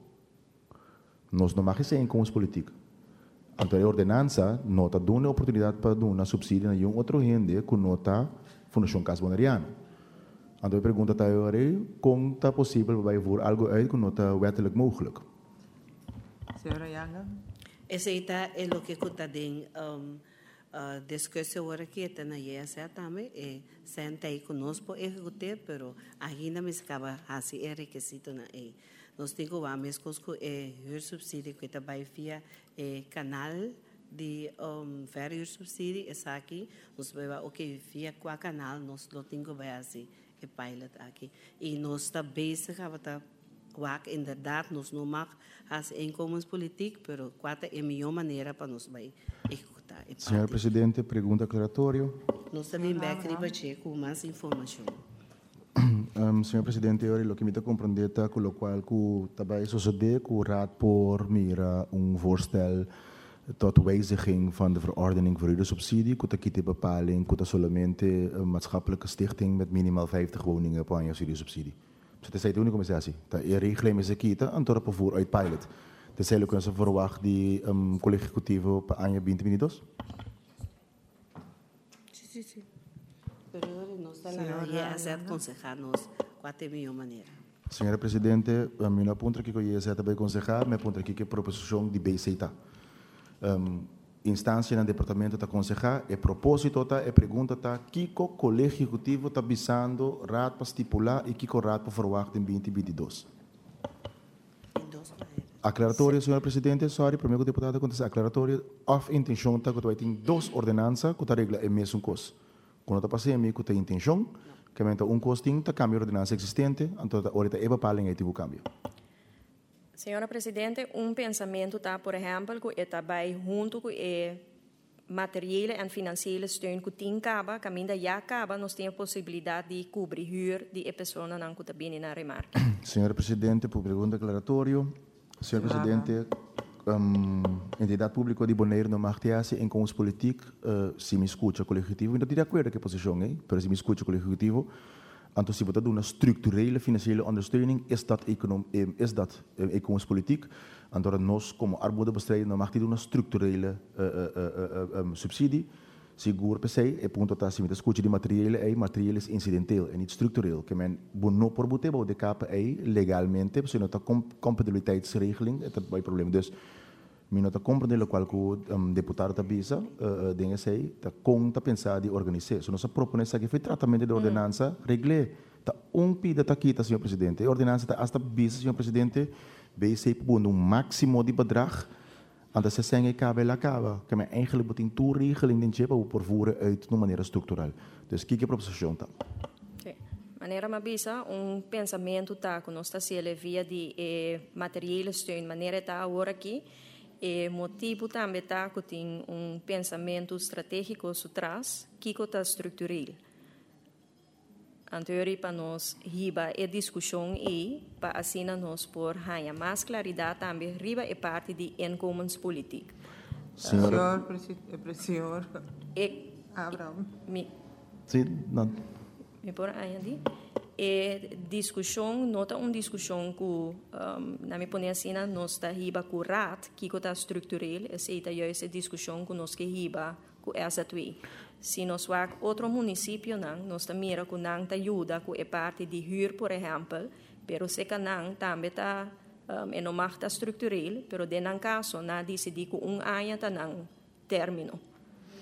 Nós não mais sem com os políticos. Então a ordenança não está dando a oportunidade para dar uma subsídio a outro gente que não está fundação Casa Bonariana. Então a pergunta está aí, como está possível para vir algo uit que não está wettelijk mogelijk? Senhora Yanga. Esse é o que está dentro discussão aqui está na IESA também e sentei conosco executivo, pero ainda me acaba assim é requisito na e nós temos vamos com o subsídio que está vai via canal de verhuursubsidie essa aqui nós vai ok via qual canal nós lo temos vai assim e pilot aqui e nós está bezig a quak inderdaad nós não mag as inkomenspolitiek, pero qual é a melhor maneira para nós vai executar. Senhor Presidente, pergunta aclaratória. Nós também vamos com mais informação. Senhor Presidente, eu que me está compreendendo com o qual que também sucede que o Raad por mira voorstel tot wijziging van de verordening verhuurdersubsidie, que aqui tem bepaling que somente een maatschappelijke stichting met minimaal 50 woningen op een subsidie. Dus dat is de única commissatie. Dat je regeling is aqui, en door op voor uit pilot. Dat is eigenlijk een verwacht die college executivo op aan je 2022. Sí. Pero nós está lá e essa aconselhar-nos qual é a melhor maneira. Senhora Presidente, a minha ponta que eu ia também aconselhar, minha ponta aqui que é a proposição de BCTA. Instância no departamento está aconselhar, é propósito tá, é pergunta tá, que o colégio executivo está visando raad para estipular e que o raad para verwacht em 2022. Aclaratória, senhor Presidente, sorry, primeiro deputado acontece aclaratória of intenção tá que vai ter duas ordenanças que tá regla é mesmo coisa. Quando tá passei a mim que tem intenção, que menta costing tá cambio ordenança existente, então tá ahorita é bepaling ativo cambio. Senhora Presidente, pensamento está, por exemplo, que está bem junto com o material e financeiro steun que tem caba, que ainda já acaba, nós temos a possibilidade de cobrir de pessoa não que está bem na remarca. Senhora Presidente, por pergunta aclaratória, senhor Presidente, entidade pública de Bonaire não marteasse em com os políticos, se me escuta o coletivo, ainda de acordo com a posição, mas se me escuta o coletivo, então, se você dá uma estruturele financiële ondersteuning, is dat economisch politiek. En door nós, como armoedebestrijding, dan mag die doen een structurele subsidie. Seguro per se, e punto tá, se me escute de materiële is incidenteel en niet structureel. Que men bono por bote de KPI legalmente, se não tá compatibiliteitsregeling, é também problema. Dus, me não tá compreendendo qual que o deputado tá bisa, dengue sei, tá conta pensar de organizar. Se nós propõe essa que foi tratamento de ordenança, regle, tá pida tá aqui, tá, senhor presidente. A ordenança tá hasta bisa, senhor presidente, BC por máximo de bedrag, en se zeggen cabe la cava, que men eigenlijk moet in toeregeling den chip op vervoeren uit de manier structural. Dus kijk op posição tá. Okay. Maneira mabisa, pensamento tá que nós tá se via de material steun, maneira tá agora aqui. E motivo também está que tem pensamento estratégico atrás, que está estrutural. Anterior para nós, riba é discussão e para assim nós por ganhar mais claridade também, riba é parte de inkomenspolitiek. Senhor Abraham. Sim, não. Me por aí, e discussão, nota discussão que, na minha opinião, assim, nós está riba com o RAT, que está estrutural, essa é essa discussão que nós que riba com essa tua. Se nós vamos outro município, nós está mira que não está ajuda com a parte de huur, por exemplo, pero se que não também está, não mais está estrutural, pero de não caso, não decidi que ano está não término.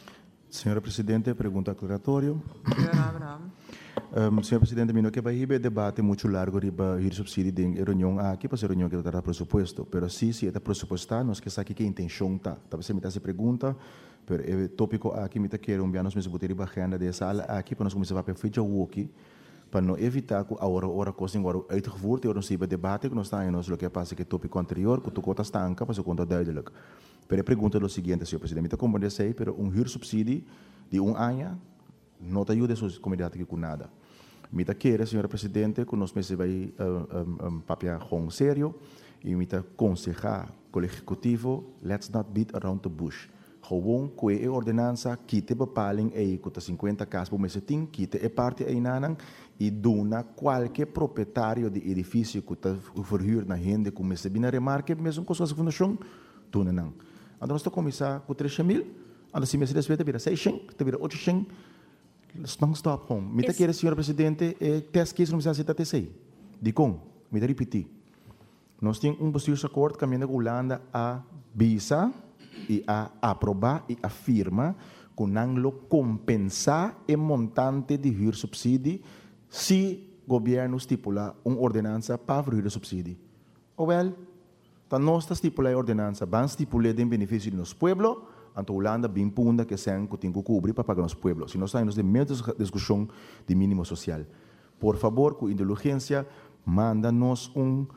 Senhora Presidente, pergunta aclaratório. Senhor Abraham. Senhor Presidente, mino que vai haver debate muito largo riba hir subsídio de reunião aqui para ser reunião que terá pressuposto, pero se é pressupostar, nós que sabe que intenção tá. Talvez me se pergunta, pero o tópico aqui me quer nós mesmo botar riba agenda de sala aqui para nós começar a fazer o aqui para não evitar que a hora coisa agora uitgevoerd e nós iba debate que nós está nós o que passa que tópico anterior que tu conta estanca para se conta duidelijk. Pero a pergunta é o seguinte, senhor presidente, me como dizer, pero hir subsídio de ano não te ajuda a sua comunidade aqui com nada. Me quer, senhora presidente, que nós meses vai papel com sério e me aconselhar com o executivo, let's not beat around the bush. Gewoon com a ordenança que te bepaling aí com 50 casas por mês tem, que te é parte aí nanang e dona qualquer proprietário de edifício que te verhuur na gente com mês bem na remarque, mesmo com sua fundação, tu nanang. Então nós começar com 300,000, então se mês despeita vira 600, te vira 800. Não stop home. Me quer, senhora presidente, teste que isso não precisa ser sei. De como? Me repetir. Nós temos bestuursacord caminhando com a Holanda a visa e a aprovar e afirma que não compensar o montante de hir subsídio se o governo estipula uma ordenança para hir subsídio. Ou well, então nós estipulamos a ordenança, vamos estipular em benefício de nosso povo. Então, a Holanda bem punda que tem que cobrir para pagar nosso povo. Se nós estamos de meio discussão de mínimo social. Por favor, com indulgência, manda-nos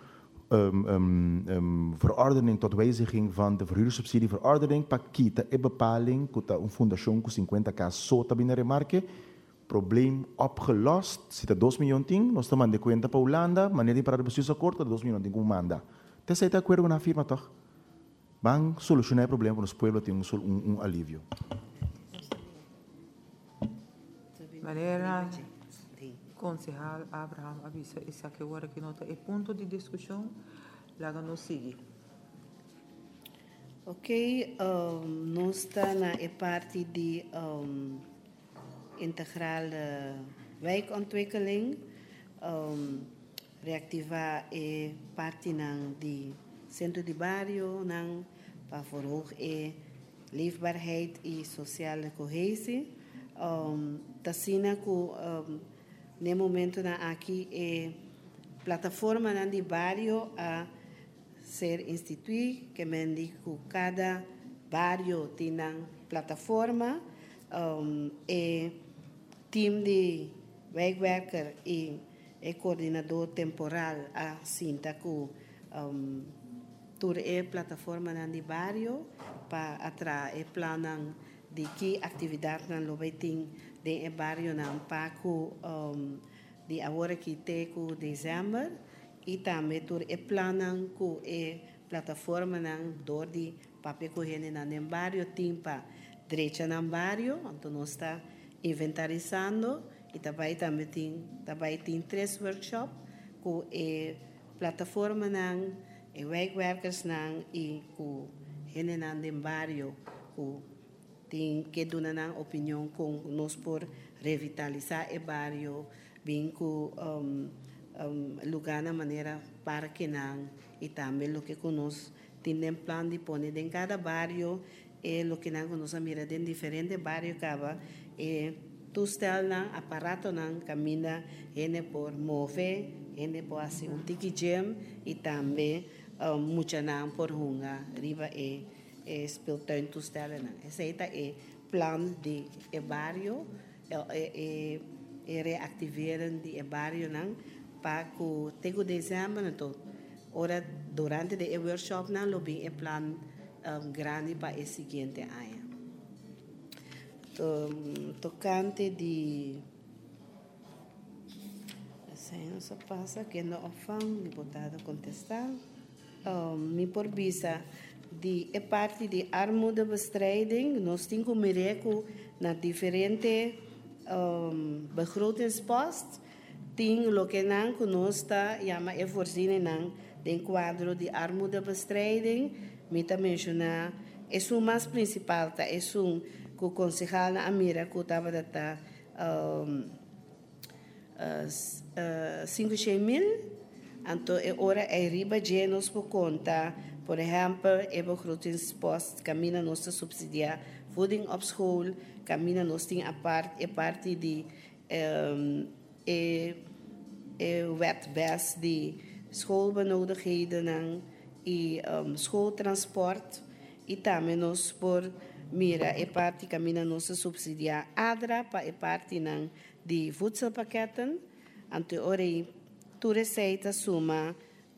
verordening tot wijziging van de verhuursubsidieverordening para quitar e bepaling que uma fundação com 50 casas só está binnen remarque. Probleem opgelost. Se er 2 miljoen ting, nós estamos de conta para a Holanda, mas nem para o bestuursacord, 2 miljoen ting como manda. Você está de acordo com a firma, toch? Vão solucionar o problema para os povos ter alívio. Maneira, concejal Abraham avisa esse aqui agora que nota é ponto de discussão, lá não sigue. Ok, nós está na parte de integral wijkontwikkeling, reactivar a parte de centro de bairro para verhogen leefbaarheid e sociale cohesie. Tasina ku no momento na aqui plataforma de bairro a ser instituída que mendi que cada bairro tem plataforma e time de wijkwerker e coordenador temporal a sinta ku tur e plataforma de bairro para atrair planan de que atividade nan lobeting de e bairro nan para ku de agora que te ku dezembro e também tur e planan ku e plataforma nan door de papel correndo nan em bairro timpa direita nan bairro então nós está inventarizando e também tem 3 workshops ku e plataforma nan e wijkwerkers nang e ku hene nan den barrio ku tem que dar na opinião com nós por revitalizar o barrio bem ku lugar na maneira para que nang e também o que nós tem plan de poner em cada barrio e o que nang nós mira em diferente barrio cava e tu stel nang aparato nang camina hene por mover hene por assim tiki gym e também muita não por hunga riba speeltuin toestellen. Esse é plan de barrio e reactiveren de barrio não para que tego dezembro então ora durante de workshop não lobby e plan grande para o seguinte ano. Tocante de não se passa que não ofam deputado contestar me por vista de parte de armoedebestrijding, nós temos que mirar na diferente begrotingspost, tem o que nós está chama é voorziening de quadro de armoedebestrijding, me também mencionar é o mais principal, tá é o que o concejal na Amira que estava data 500,000. Então, agora é riba de nós por conta, por exemplo, é begrotingspost, camina nossa subsidiar voeding op school, camina nos ting apart, parte de wetbest die schoolbenodigheden en schooltransport e também nos por mira parte camina nossa subsidiar adra para parte nan de voedselpakketten ante ore tu receita suma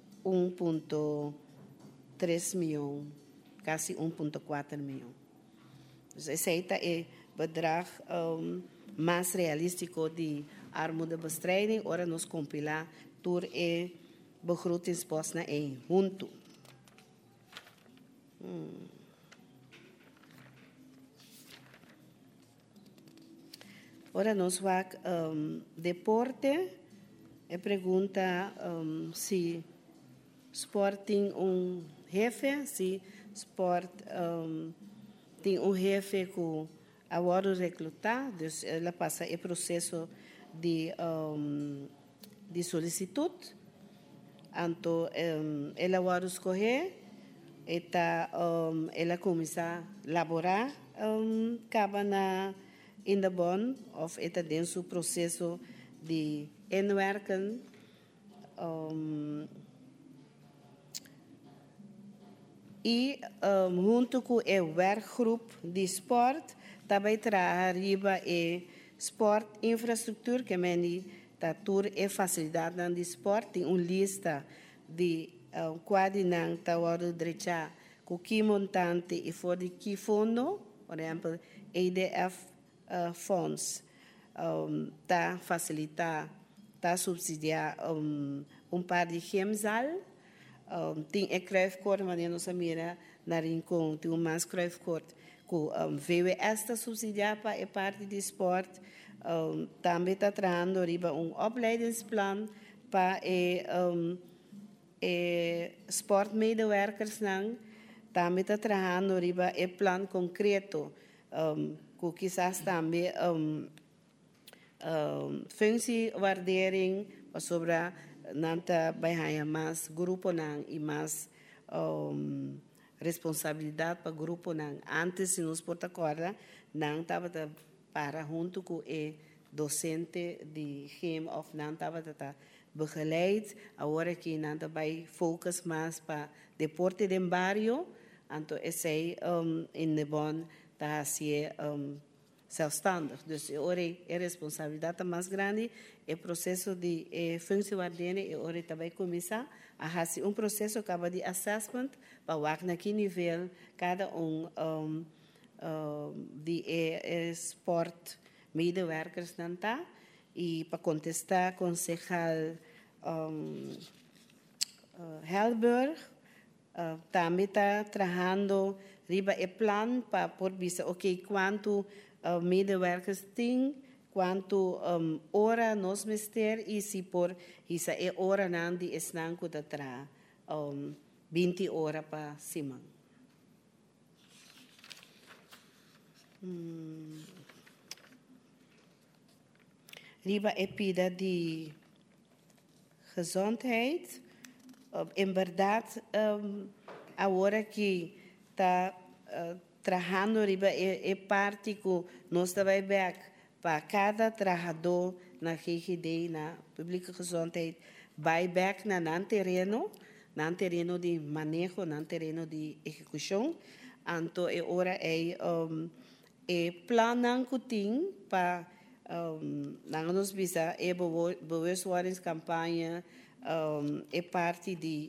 1,3 milhão, quase 1,4 milhão. Dus receita é bedrag mais realístico de armoedebestrijding, ora nos compilar tur begrotingspost na junto. Ora nos vak deporte e pergunta se Sporting jefe, se sport tem jefe que agora recrutar, dus ela passa o processo de solicitud, então ela agora escolher, ela começa a laborar, acaba in de bon, of eta dentro do processo de inwerken, e junto com o werkgroep de sport, também traz arriba sport infraestructuur, que meni tatur facilidade de sport, tem lista de quadrinang tawaro drecha, com que montante e for de que fundo, por exemplo, EDF funds, tá facilitar, tá subsidiar par de gemzal, tem kruifkort, wanneer nós mira na rincon, tem mais kruifkort, com VWS tá subsidiar para parte de sport, também tá trazendo riba opleidingsplan para sportmedewerkers nang, também tá trazendo riba plan concreto, com quizás também functiewaardering sobre nanta bij mais grupo nang e mais responsabilidade para grupo nang antes se nos porta corda nang tava para junto com o docente de game of nang tava begeleid agora que nanta vai focus mais para deporte de barrio então esse in de bon tá se zelfstandig. Dus a responsabilidade mais grande é o processo de functiewaardering e ora também começar a fazer processo acaba de assessment para ver na que nível cada de sport medewerkers não está e para contestar concejal Helberg também está trabalhando riba plan para por visa quanto medewerkers tem, quanto hora nos mister e se por isa hora nan di esnan ko datra 20 horas para cima. Riba pida de gezondheid. Em verdade, agora que está trabalhando riba parte que nós também back para cada trabalhador na GGD, na Pública Gezondheid, vai back na terreno de manejo, na terreno de execução. Então, agora plannen que tem para nós visa bewustwordingscampagne parte de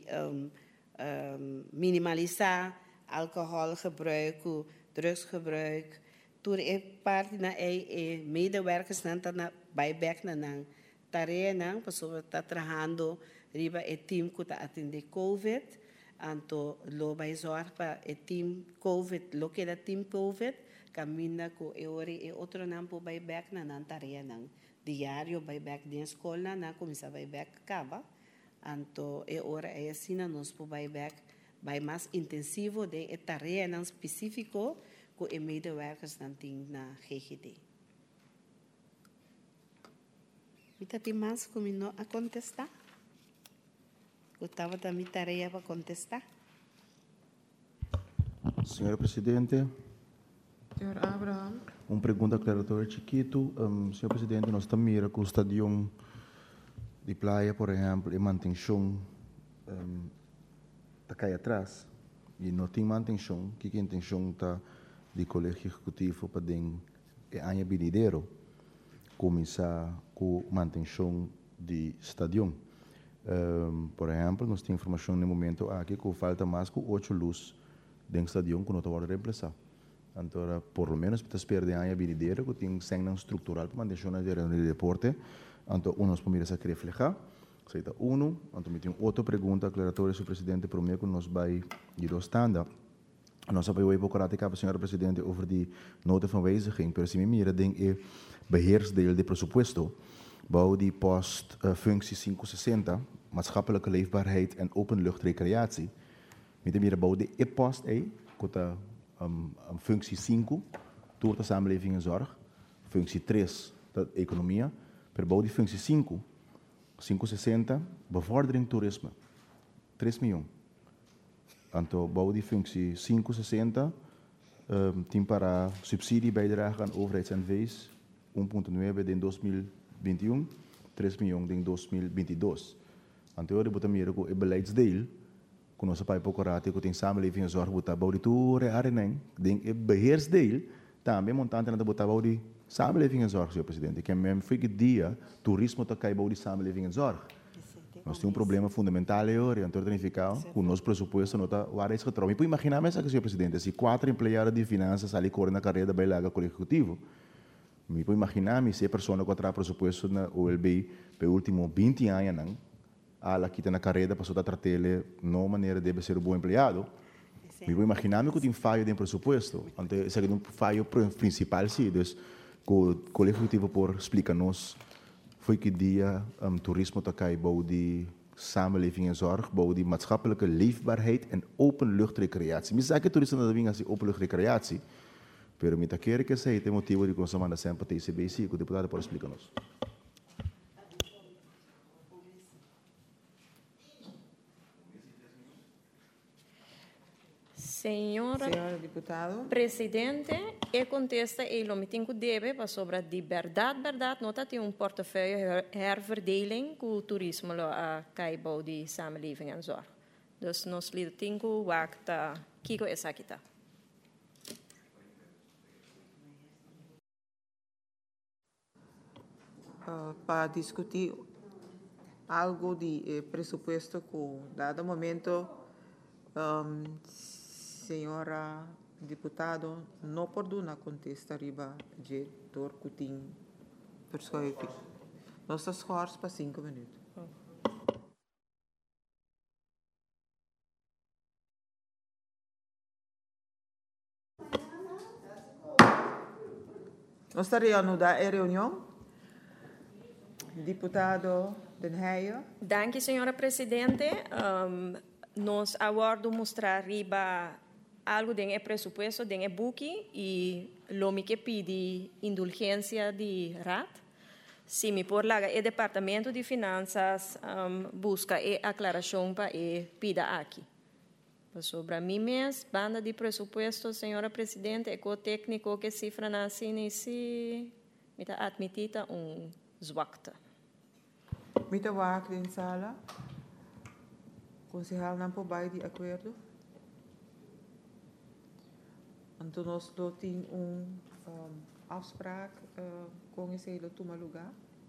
minimalizar alcoholgebruik, drugsgebruik. Toen parte na medewerkers na bijback na tarefa na, pessoa está trabalhando riba team que está atendendo COVID, anto lo vai zorg para team COVID, lo que da team COVID, camina com outro nampo bijback na tarefa na diário bijback de escola na começa bijback acaba, anto hora assim nós po bijback vai mais intensivo de tarefa específico com os medewerkers na GGD. Mita tem mais como a contestar? Gostava da minha tarefa para contestar? Senhora Presidente. Senhor Abraham. Uma pergunta aclaratória chiquito. Senhor Presidente, nós estamos mirando que o estádio de praia, por exemplo, e manutenção está cai atrás. E não tem manutenção, que a intenção está de colégio executivo para den ano venidero começar com manutenção de estádio. Por exemplo, nós temos informação no momento aqui que falta mais que 8 luzes dentro do estádio que não está a reemplazar. Então, por lo menos, para esperar de ano venidero que tem sangue estrutural para manutenção de deporte. Então, nós podemos refletir. Então, então, tem outra pergunta aclaratória, Sr. Presidente, para mim que nós vai ir ao standard. Nós sabemos que o senhor Presidente over die nota van wijziging, maar als je meer denkt, beheersdeel de presupuesto, bouw die post functie 560, maatschappelijke leefbaarheid en openluchtrecreatie. Met meer bouw de e-post, kota functie 5, door de samenleving en zorg, functie 3, de economie, per bouw die functie 5, 560, bevordering toerisme, 3 miljoen. Então, bouw die functie 560, tem para subsidie bijdrage aan overheidsaanwijs 1,9 in 2021, 3 miljoen in 2022. Então, eu botar meer com o beleidsdeel, com nossa pai procurate, que tem samenleving en zorg, botar bouw die toere areneng, den o beheersdeel, também montante na botar bouw die samenleving en zorg, senhor presidente. Que mesmo foi que dia turismo tá cai bouw die samenleving en zorg. Nós temos problema fundamental hoje, então verificar com o nosso pressuposto não está o área de retorno. E pode imaginar, mas senhor presidente, se 4 empregados de finanças ali correm na carreira da Bailaga com o executivo, me pode imaginar se a pessoa que traz pressuposto na OLB pelo último 20 anos, não, ela que está na carreira para só tratar ele não maneira deve ser um bom empregado. Me pode imaginar que tem falha de pressuposto. Então, esse é um falho principal, sim. Então, o executivo por explicar-nos foi que dia toerisme te kijken bouw die samenleving en zorg, bouw die maatschappelijke leefbaarheid en openluchtrecreatie. Misschien zeggen toeristen dat we als openluchtrecreatie, pero me taqueira que sei tem motivo de consumir sempre TCBC, que o deputado pode explicar-nos. Senhora deputado. Presidente, e contesta e o meeting que deve para sobre de verdade, não tem portefeuille herverdeling com o turismo a caibou de samenleving en zorg. Dus nós lidem com o acta Kiko Esakita. Para discutir algo de presupuesto com dado momento, senhora deputado, não pode na contesta riba de dor cutim persuasivo. Nós estamos para 5 minutos. Nós estaremos na reunião. Deputado Den Heijer. Dank u, senhora Presidente. Nós aguardo mostrar riba algo de presupuesto, de buque e lo que pede indulgência de RAT. Se me por lá, o Departamento de Finanças busca a aclaração para pida aqui. Sobre mim mesmo, banda de presupuesto, senhora Presidente, ecotécnico que cifra na se me está admitida zwakte. Mita waak in sala. Concejal não pode de acordo. Então nós temos afspraak com esse toma lugar.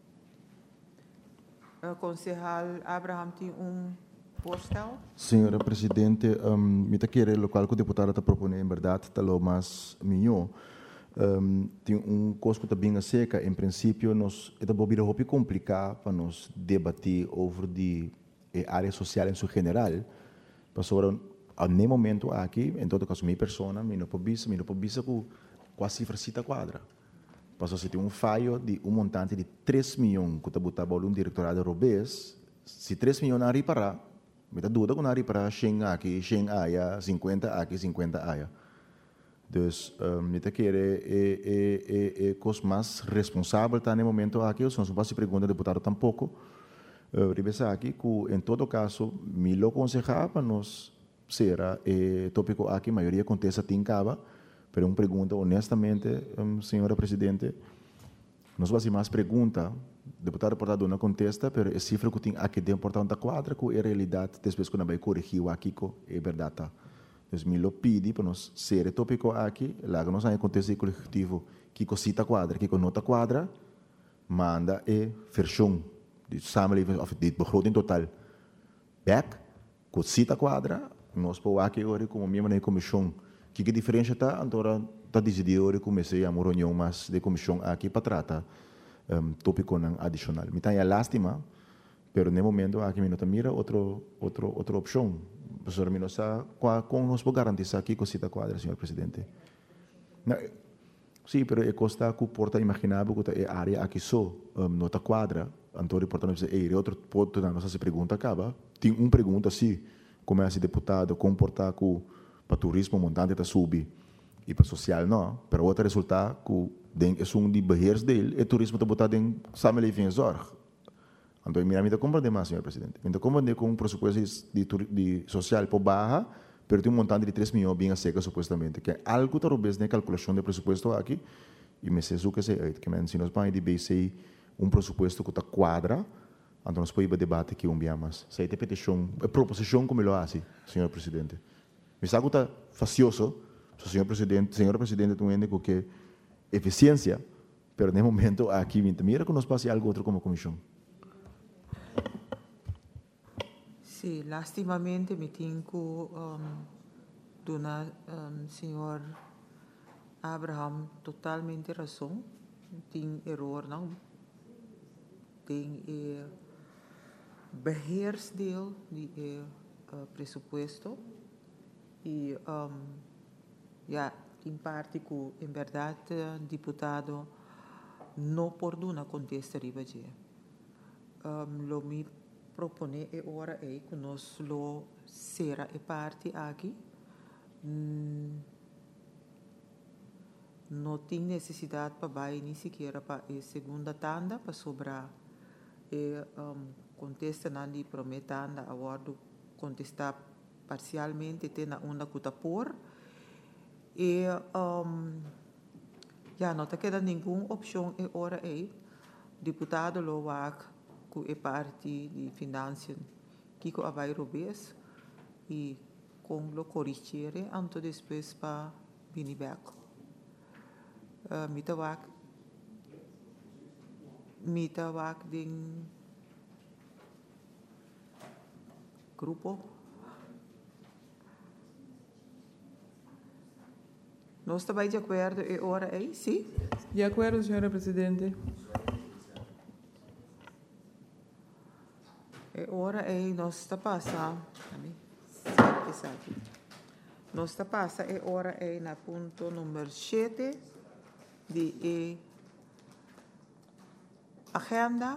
Concejal Abraham tem voorstel. Senhora Presidente, me está querendo local que o deputado está propondo, em verdade, está lo mais melhor. Tem coisa que bem seca. Em princípio, nós é complicado para nós debater sobre a área social em seu general. Mas sobre no momento aqui, em todo caso, minha pessoa, não pode ver com a cifra cita quadra. Mas se tem falho de montante de 3 milhões que está botado no directorado Robes, se 3 milhões não reparar, me dá dúvida que não reparar 100 aqui, 100 aia, 50 aqui, 50 aia. Dus me te querer coisa mais responsável tá no momento aqui, eu não posso perguntar deputado tampouco. Ribesa aqui que em todo caso me lo aconselhava para nós será tópico aqui maioria acontece tincava Pero uma pergunta, honestamente, senhora Presidente, nós vamos fazer mais pergunta. O deputado portado não contesta, mas a cifra que tem aqui de importante quadra com a realidade, depois que nós vamos corrigir aqui, é verdade. Então, me lo pedi para nós ser tópico aqui, lá que nós temos contexto coletivo, que cita quadra, que nota quadra, manda a versão de samenleving, of de begroting total. Back, com cita quadra, nós podemos aqui agora como membro da comissão, que a diferença está, então, está decidido agora comecei a uma reunião mais de comissão aqui para tratar tópico adicional. Me tem a lástima, mas no momento aqui me nota mira outra opção. Professor Minosa, com nós podemos garantir aqui com cita quadra, senhor presidente. Sim, mas é costa que porta imaginável que é área aqui só nota quadra, então portanto é outro ponto na nossa pergunta acaba. Tem uma pergunta assim, como é esse deputado comportar com para turismo montante está subir e para social não, mas o outro resultado que é um de barreiras dele, é turismo está botado em samenleving zorg. Então, eu me compreendo mais, senhor presidente. Me compreendo com um pressuposto de social por barra, mas tem um montante de 3 milhões bem a seca, supostamente, que é algo que talvez na calculação de pressuposto aqui, e me sei o que é, que se nós vamos de um pressuposto que está quadra, então nós podemos debater aqui dia mais. Se é petição, é proposição como ele assim, senhor presidente. Me sabe que está facioso, senhor presidente, tu entende que é eficiência, mas no momento aqui, mira que nós passe algo outro como comissão. Sim, lastimamente me tenho dona senhor Abraham totalmente razão, tem erro não, tem beheersdeel de pressuposto e em parte que em verdade deputado não pode dar contesta riba de lo me propone e ora é que nós lo será e parte aqui não tem necessidade para vai nem sequer para a segunda tanda para sobrar e contesta na de prometanda agora contestar parcialmente tem na onda que está por e não está queda nenhuma opção e ora é deputado lo wak que é parte de finanças que a vai robes e com lo corrigir anto depois para vir back mita wak din grupo nós estamos de acordo e ora é sim De acordo, senhora presidente. e ora é nós está passa nós está passa e ora é na ponto número 7 de agenda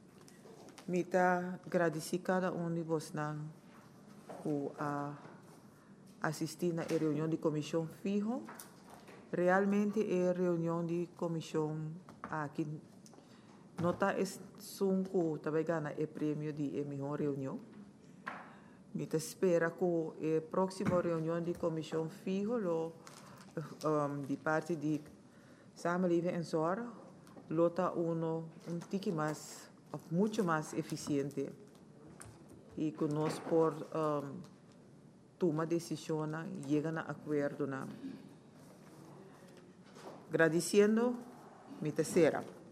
mita agradecer cada de vos não o assistir na reunião de comissão fijo realmente é reunião de comissão aqui nota é sunco também ganha o prêmio de melhor reunião me espera que a próxima reunião de comissão fijo de parte de samenleving en zorg lota tique mais muito mais eficiente e que nós por tomar decisão chega a acordo agradecendo me terceira